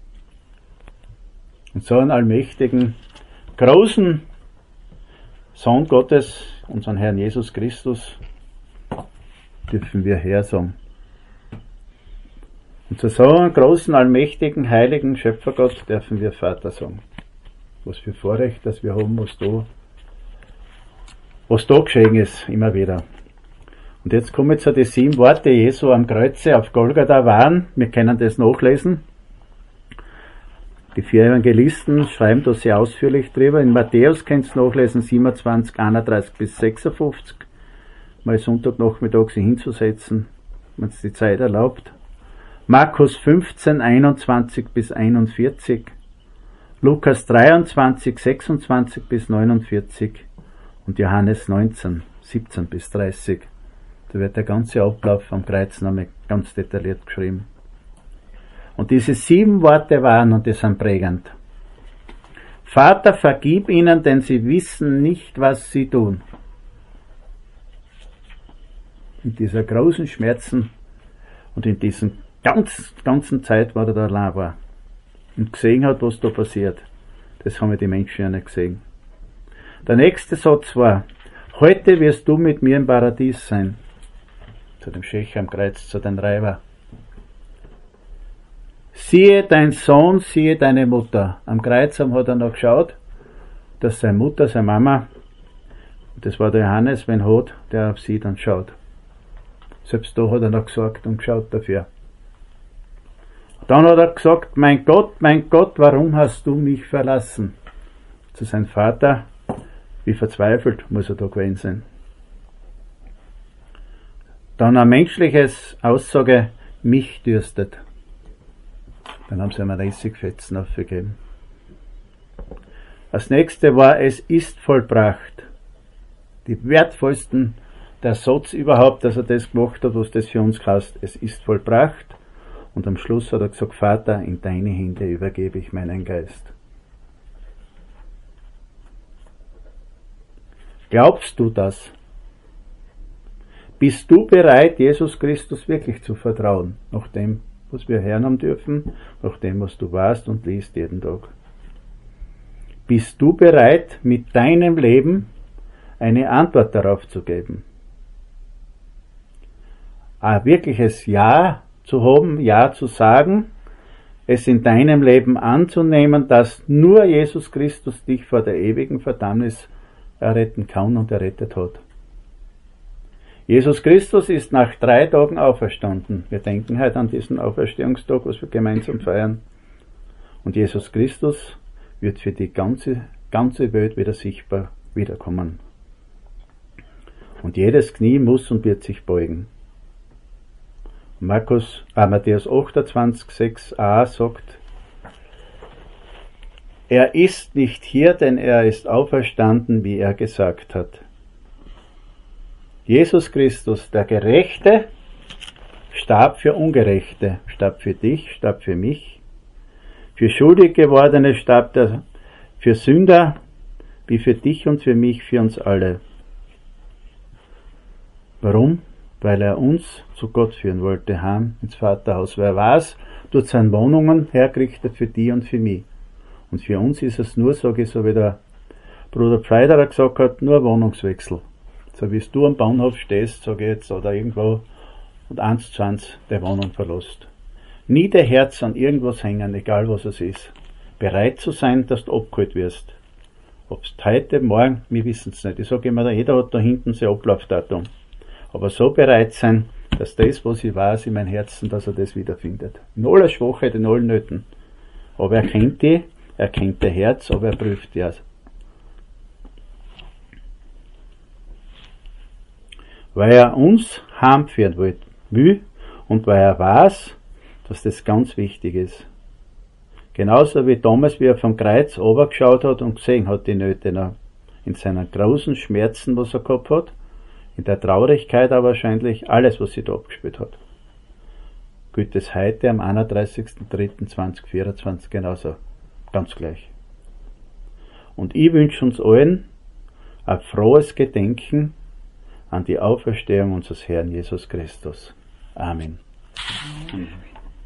Und so einen allmächtigen, großen Sohn Gottes, unseren Herrn Jesus Christus, dürfen wir Herr sagen. Und zu so einem großen, allmächtigen, heiligen Schöpfergott dürfen wir Vater sagen. Was für Vorrecht, dass wir haben, was da, was da geschehen ist, immer wieder. Und jetzt kommen wir zu den sieben Worte Jesu am Kreuze auf Golgatha waren. Wir können das nachlesen. Die vier Evangelisten schreiben da sehr ausführlich drüber. In Matthäus könnt ihr nachlesen, siebenundzwanzig, einunddreißig bis sechsundfünfzig. Mal Sonntagnachmittag sich hinzusetzen, wenn es die Zeit erlaubt. Markus fünfzehn, einundzwanzig bis einundvierzig. Lukas dreiundzwanzig, sechsundzwanzig bis neunundvierzig. Und Johannes neunzehn, siebzehn bis dreißig. Da wird der ganze Ablauf am Kreuz nochmal ganz detailliert geschrieben. Und diese sieben Worte waren, und die sind prägend. Vater, vergib ihnen, denn sie wissen nicht, was sie tun. In dieser großen Schmerzen und in dieser ganz, ganzen Zeit, wo er da allein war und gesehen hat, was da passiert. Das haben wir die Menschen ja nicht gesehen. Der nächste Satz war, heute wirst du mit mir im Paradies sein. Zu dem Schächer am Kreuz, zu den Räuber. Siehe dein Sohn, siehe deine Mutter. Am Kreuz hat er noch geschaut, dass seine Mutter, seine Mama, das war der Johannes, wenn hat, der auf sie dann schaut. Selbst da hat er noch gesorgt und geschaut dafür. Dann hat er gesagt, mein Gott, mein Gott, warum hast du mich verlassen? Zu seinem Vater, wie verzweifelt muss er da gewesen sein. Dann eine menschliche Aussage, mich dürstet. Dann haben sie ihm Essigfetzen aufgegeben. Das nächste war, es ist vollbracht. die wertvollsten, der Satz überhaupt, dass er das gemacht hat, was das für uns heißt, es ist vollbracht. Und am Schluss hat er gesagt, Vater, in deine Hände übergebe ich meinen Geist. Glaubst du das? Bist du bereit, Jesus Christus wirklich zu vertrauen, nach dem, was wir hören haben dürfen, nach dem, was du weißt und liest jeden Tag? Bist du bereit, mit deinem Leben eine Antwort darauf zu geben? Ein wirkliches Ja zu haben, Ja zu sagen, es in deinem Leben anzunehmen, dass nur Jesus Christus dich vor der ewigen Verdammnis erretten kann und errettet hat. Jesus Christus ist nach drei Tagen auferstanden. Wir denken heute an diesen Auferstehungstag, was wir gemeinsam feiern. Und Jesus Christus wird für die ganze, ganze Welt wieder sichtbar wiederkommen. Und jedes Knie muss und wird sich beugen. Markus, äh, Matthäus achtundzwanzig, sechs a sagt, er ist nicht hier, denn er ist auferstanden, wie er gesagt hat. Jesus Christus, der Gerechte, starb für Ungerechte, starb für dich, starb für mich. Für schuldig gewordene starb er für Sünder, wie für dich und für mich, für uns alle. Warum? Weil er uns zu Gott führen wollte, heim ins Vaterhaus. Wer weiß, dort sind Wohnungen hergerichtet für die und für mich. Und für uns ist es nur, sage ich so wie der Bruder Pfeiderer gesagt hat, nur Wohnungswechsel. So wie du am Bahnhof stehst, sage ich jetzt, oder irgendwo, und eins zu eins die Wohnung verlässt. Nie dein Herz an irgendwas hängen, egal was es ist. Bereit zu sein, dass du abgeholt wirst. Ob es heute, morgen, wir wissen es nicht. Ich sage immer, jeder hat da hinten sein Ablaufdatum. Aber so bereit sein, dass das, was ich weiß in meinem Herzen, dass er das wiederfindet. In aller Schwachheit, in allen Nöten. Aber er kennt die, er kennt dein Herz, aber er prüft die. Weil er uns heimführen will und weil er weiß, dass das ganz wichtig ist. Genauso wie damals, wie er vom Kreuz runtergeschaut hat und gesehen hat die Nöte noch in seinen großen Schmerzen, was er gehabt hat, in der Traurigkeit aber wahrscheinlich alles, was sie da abgespielt hat. Gilt es heute am einunddreißigsten dritten zweitausendvierundzwanzig genauso, ganz gleich. Und ich wünsche uns allen ein frohes Gedenken an die Auferstehung unseres Herrn Jesus Christus. Amen. Amen.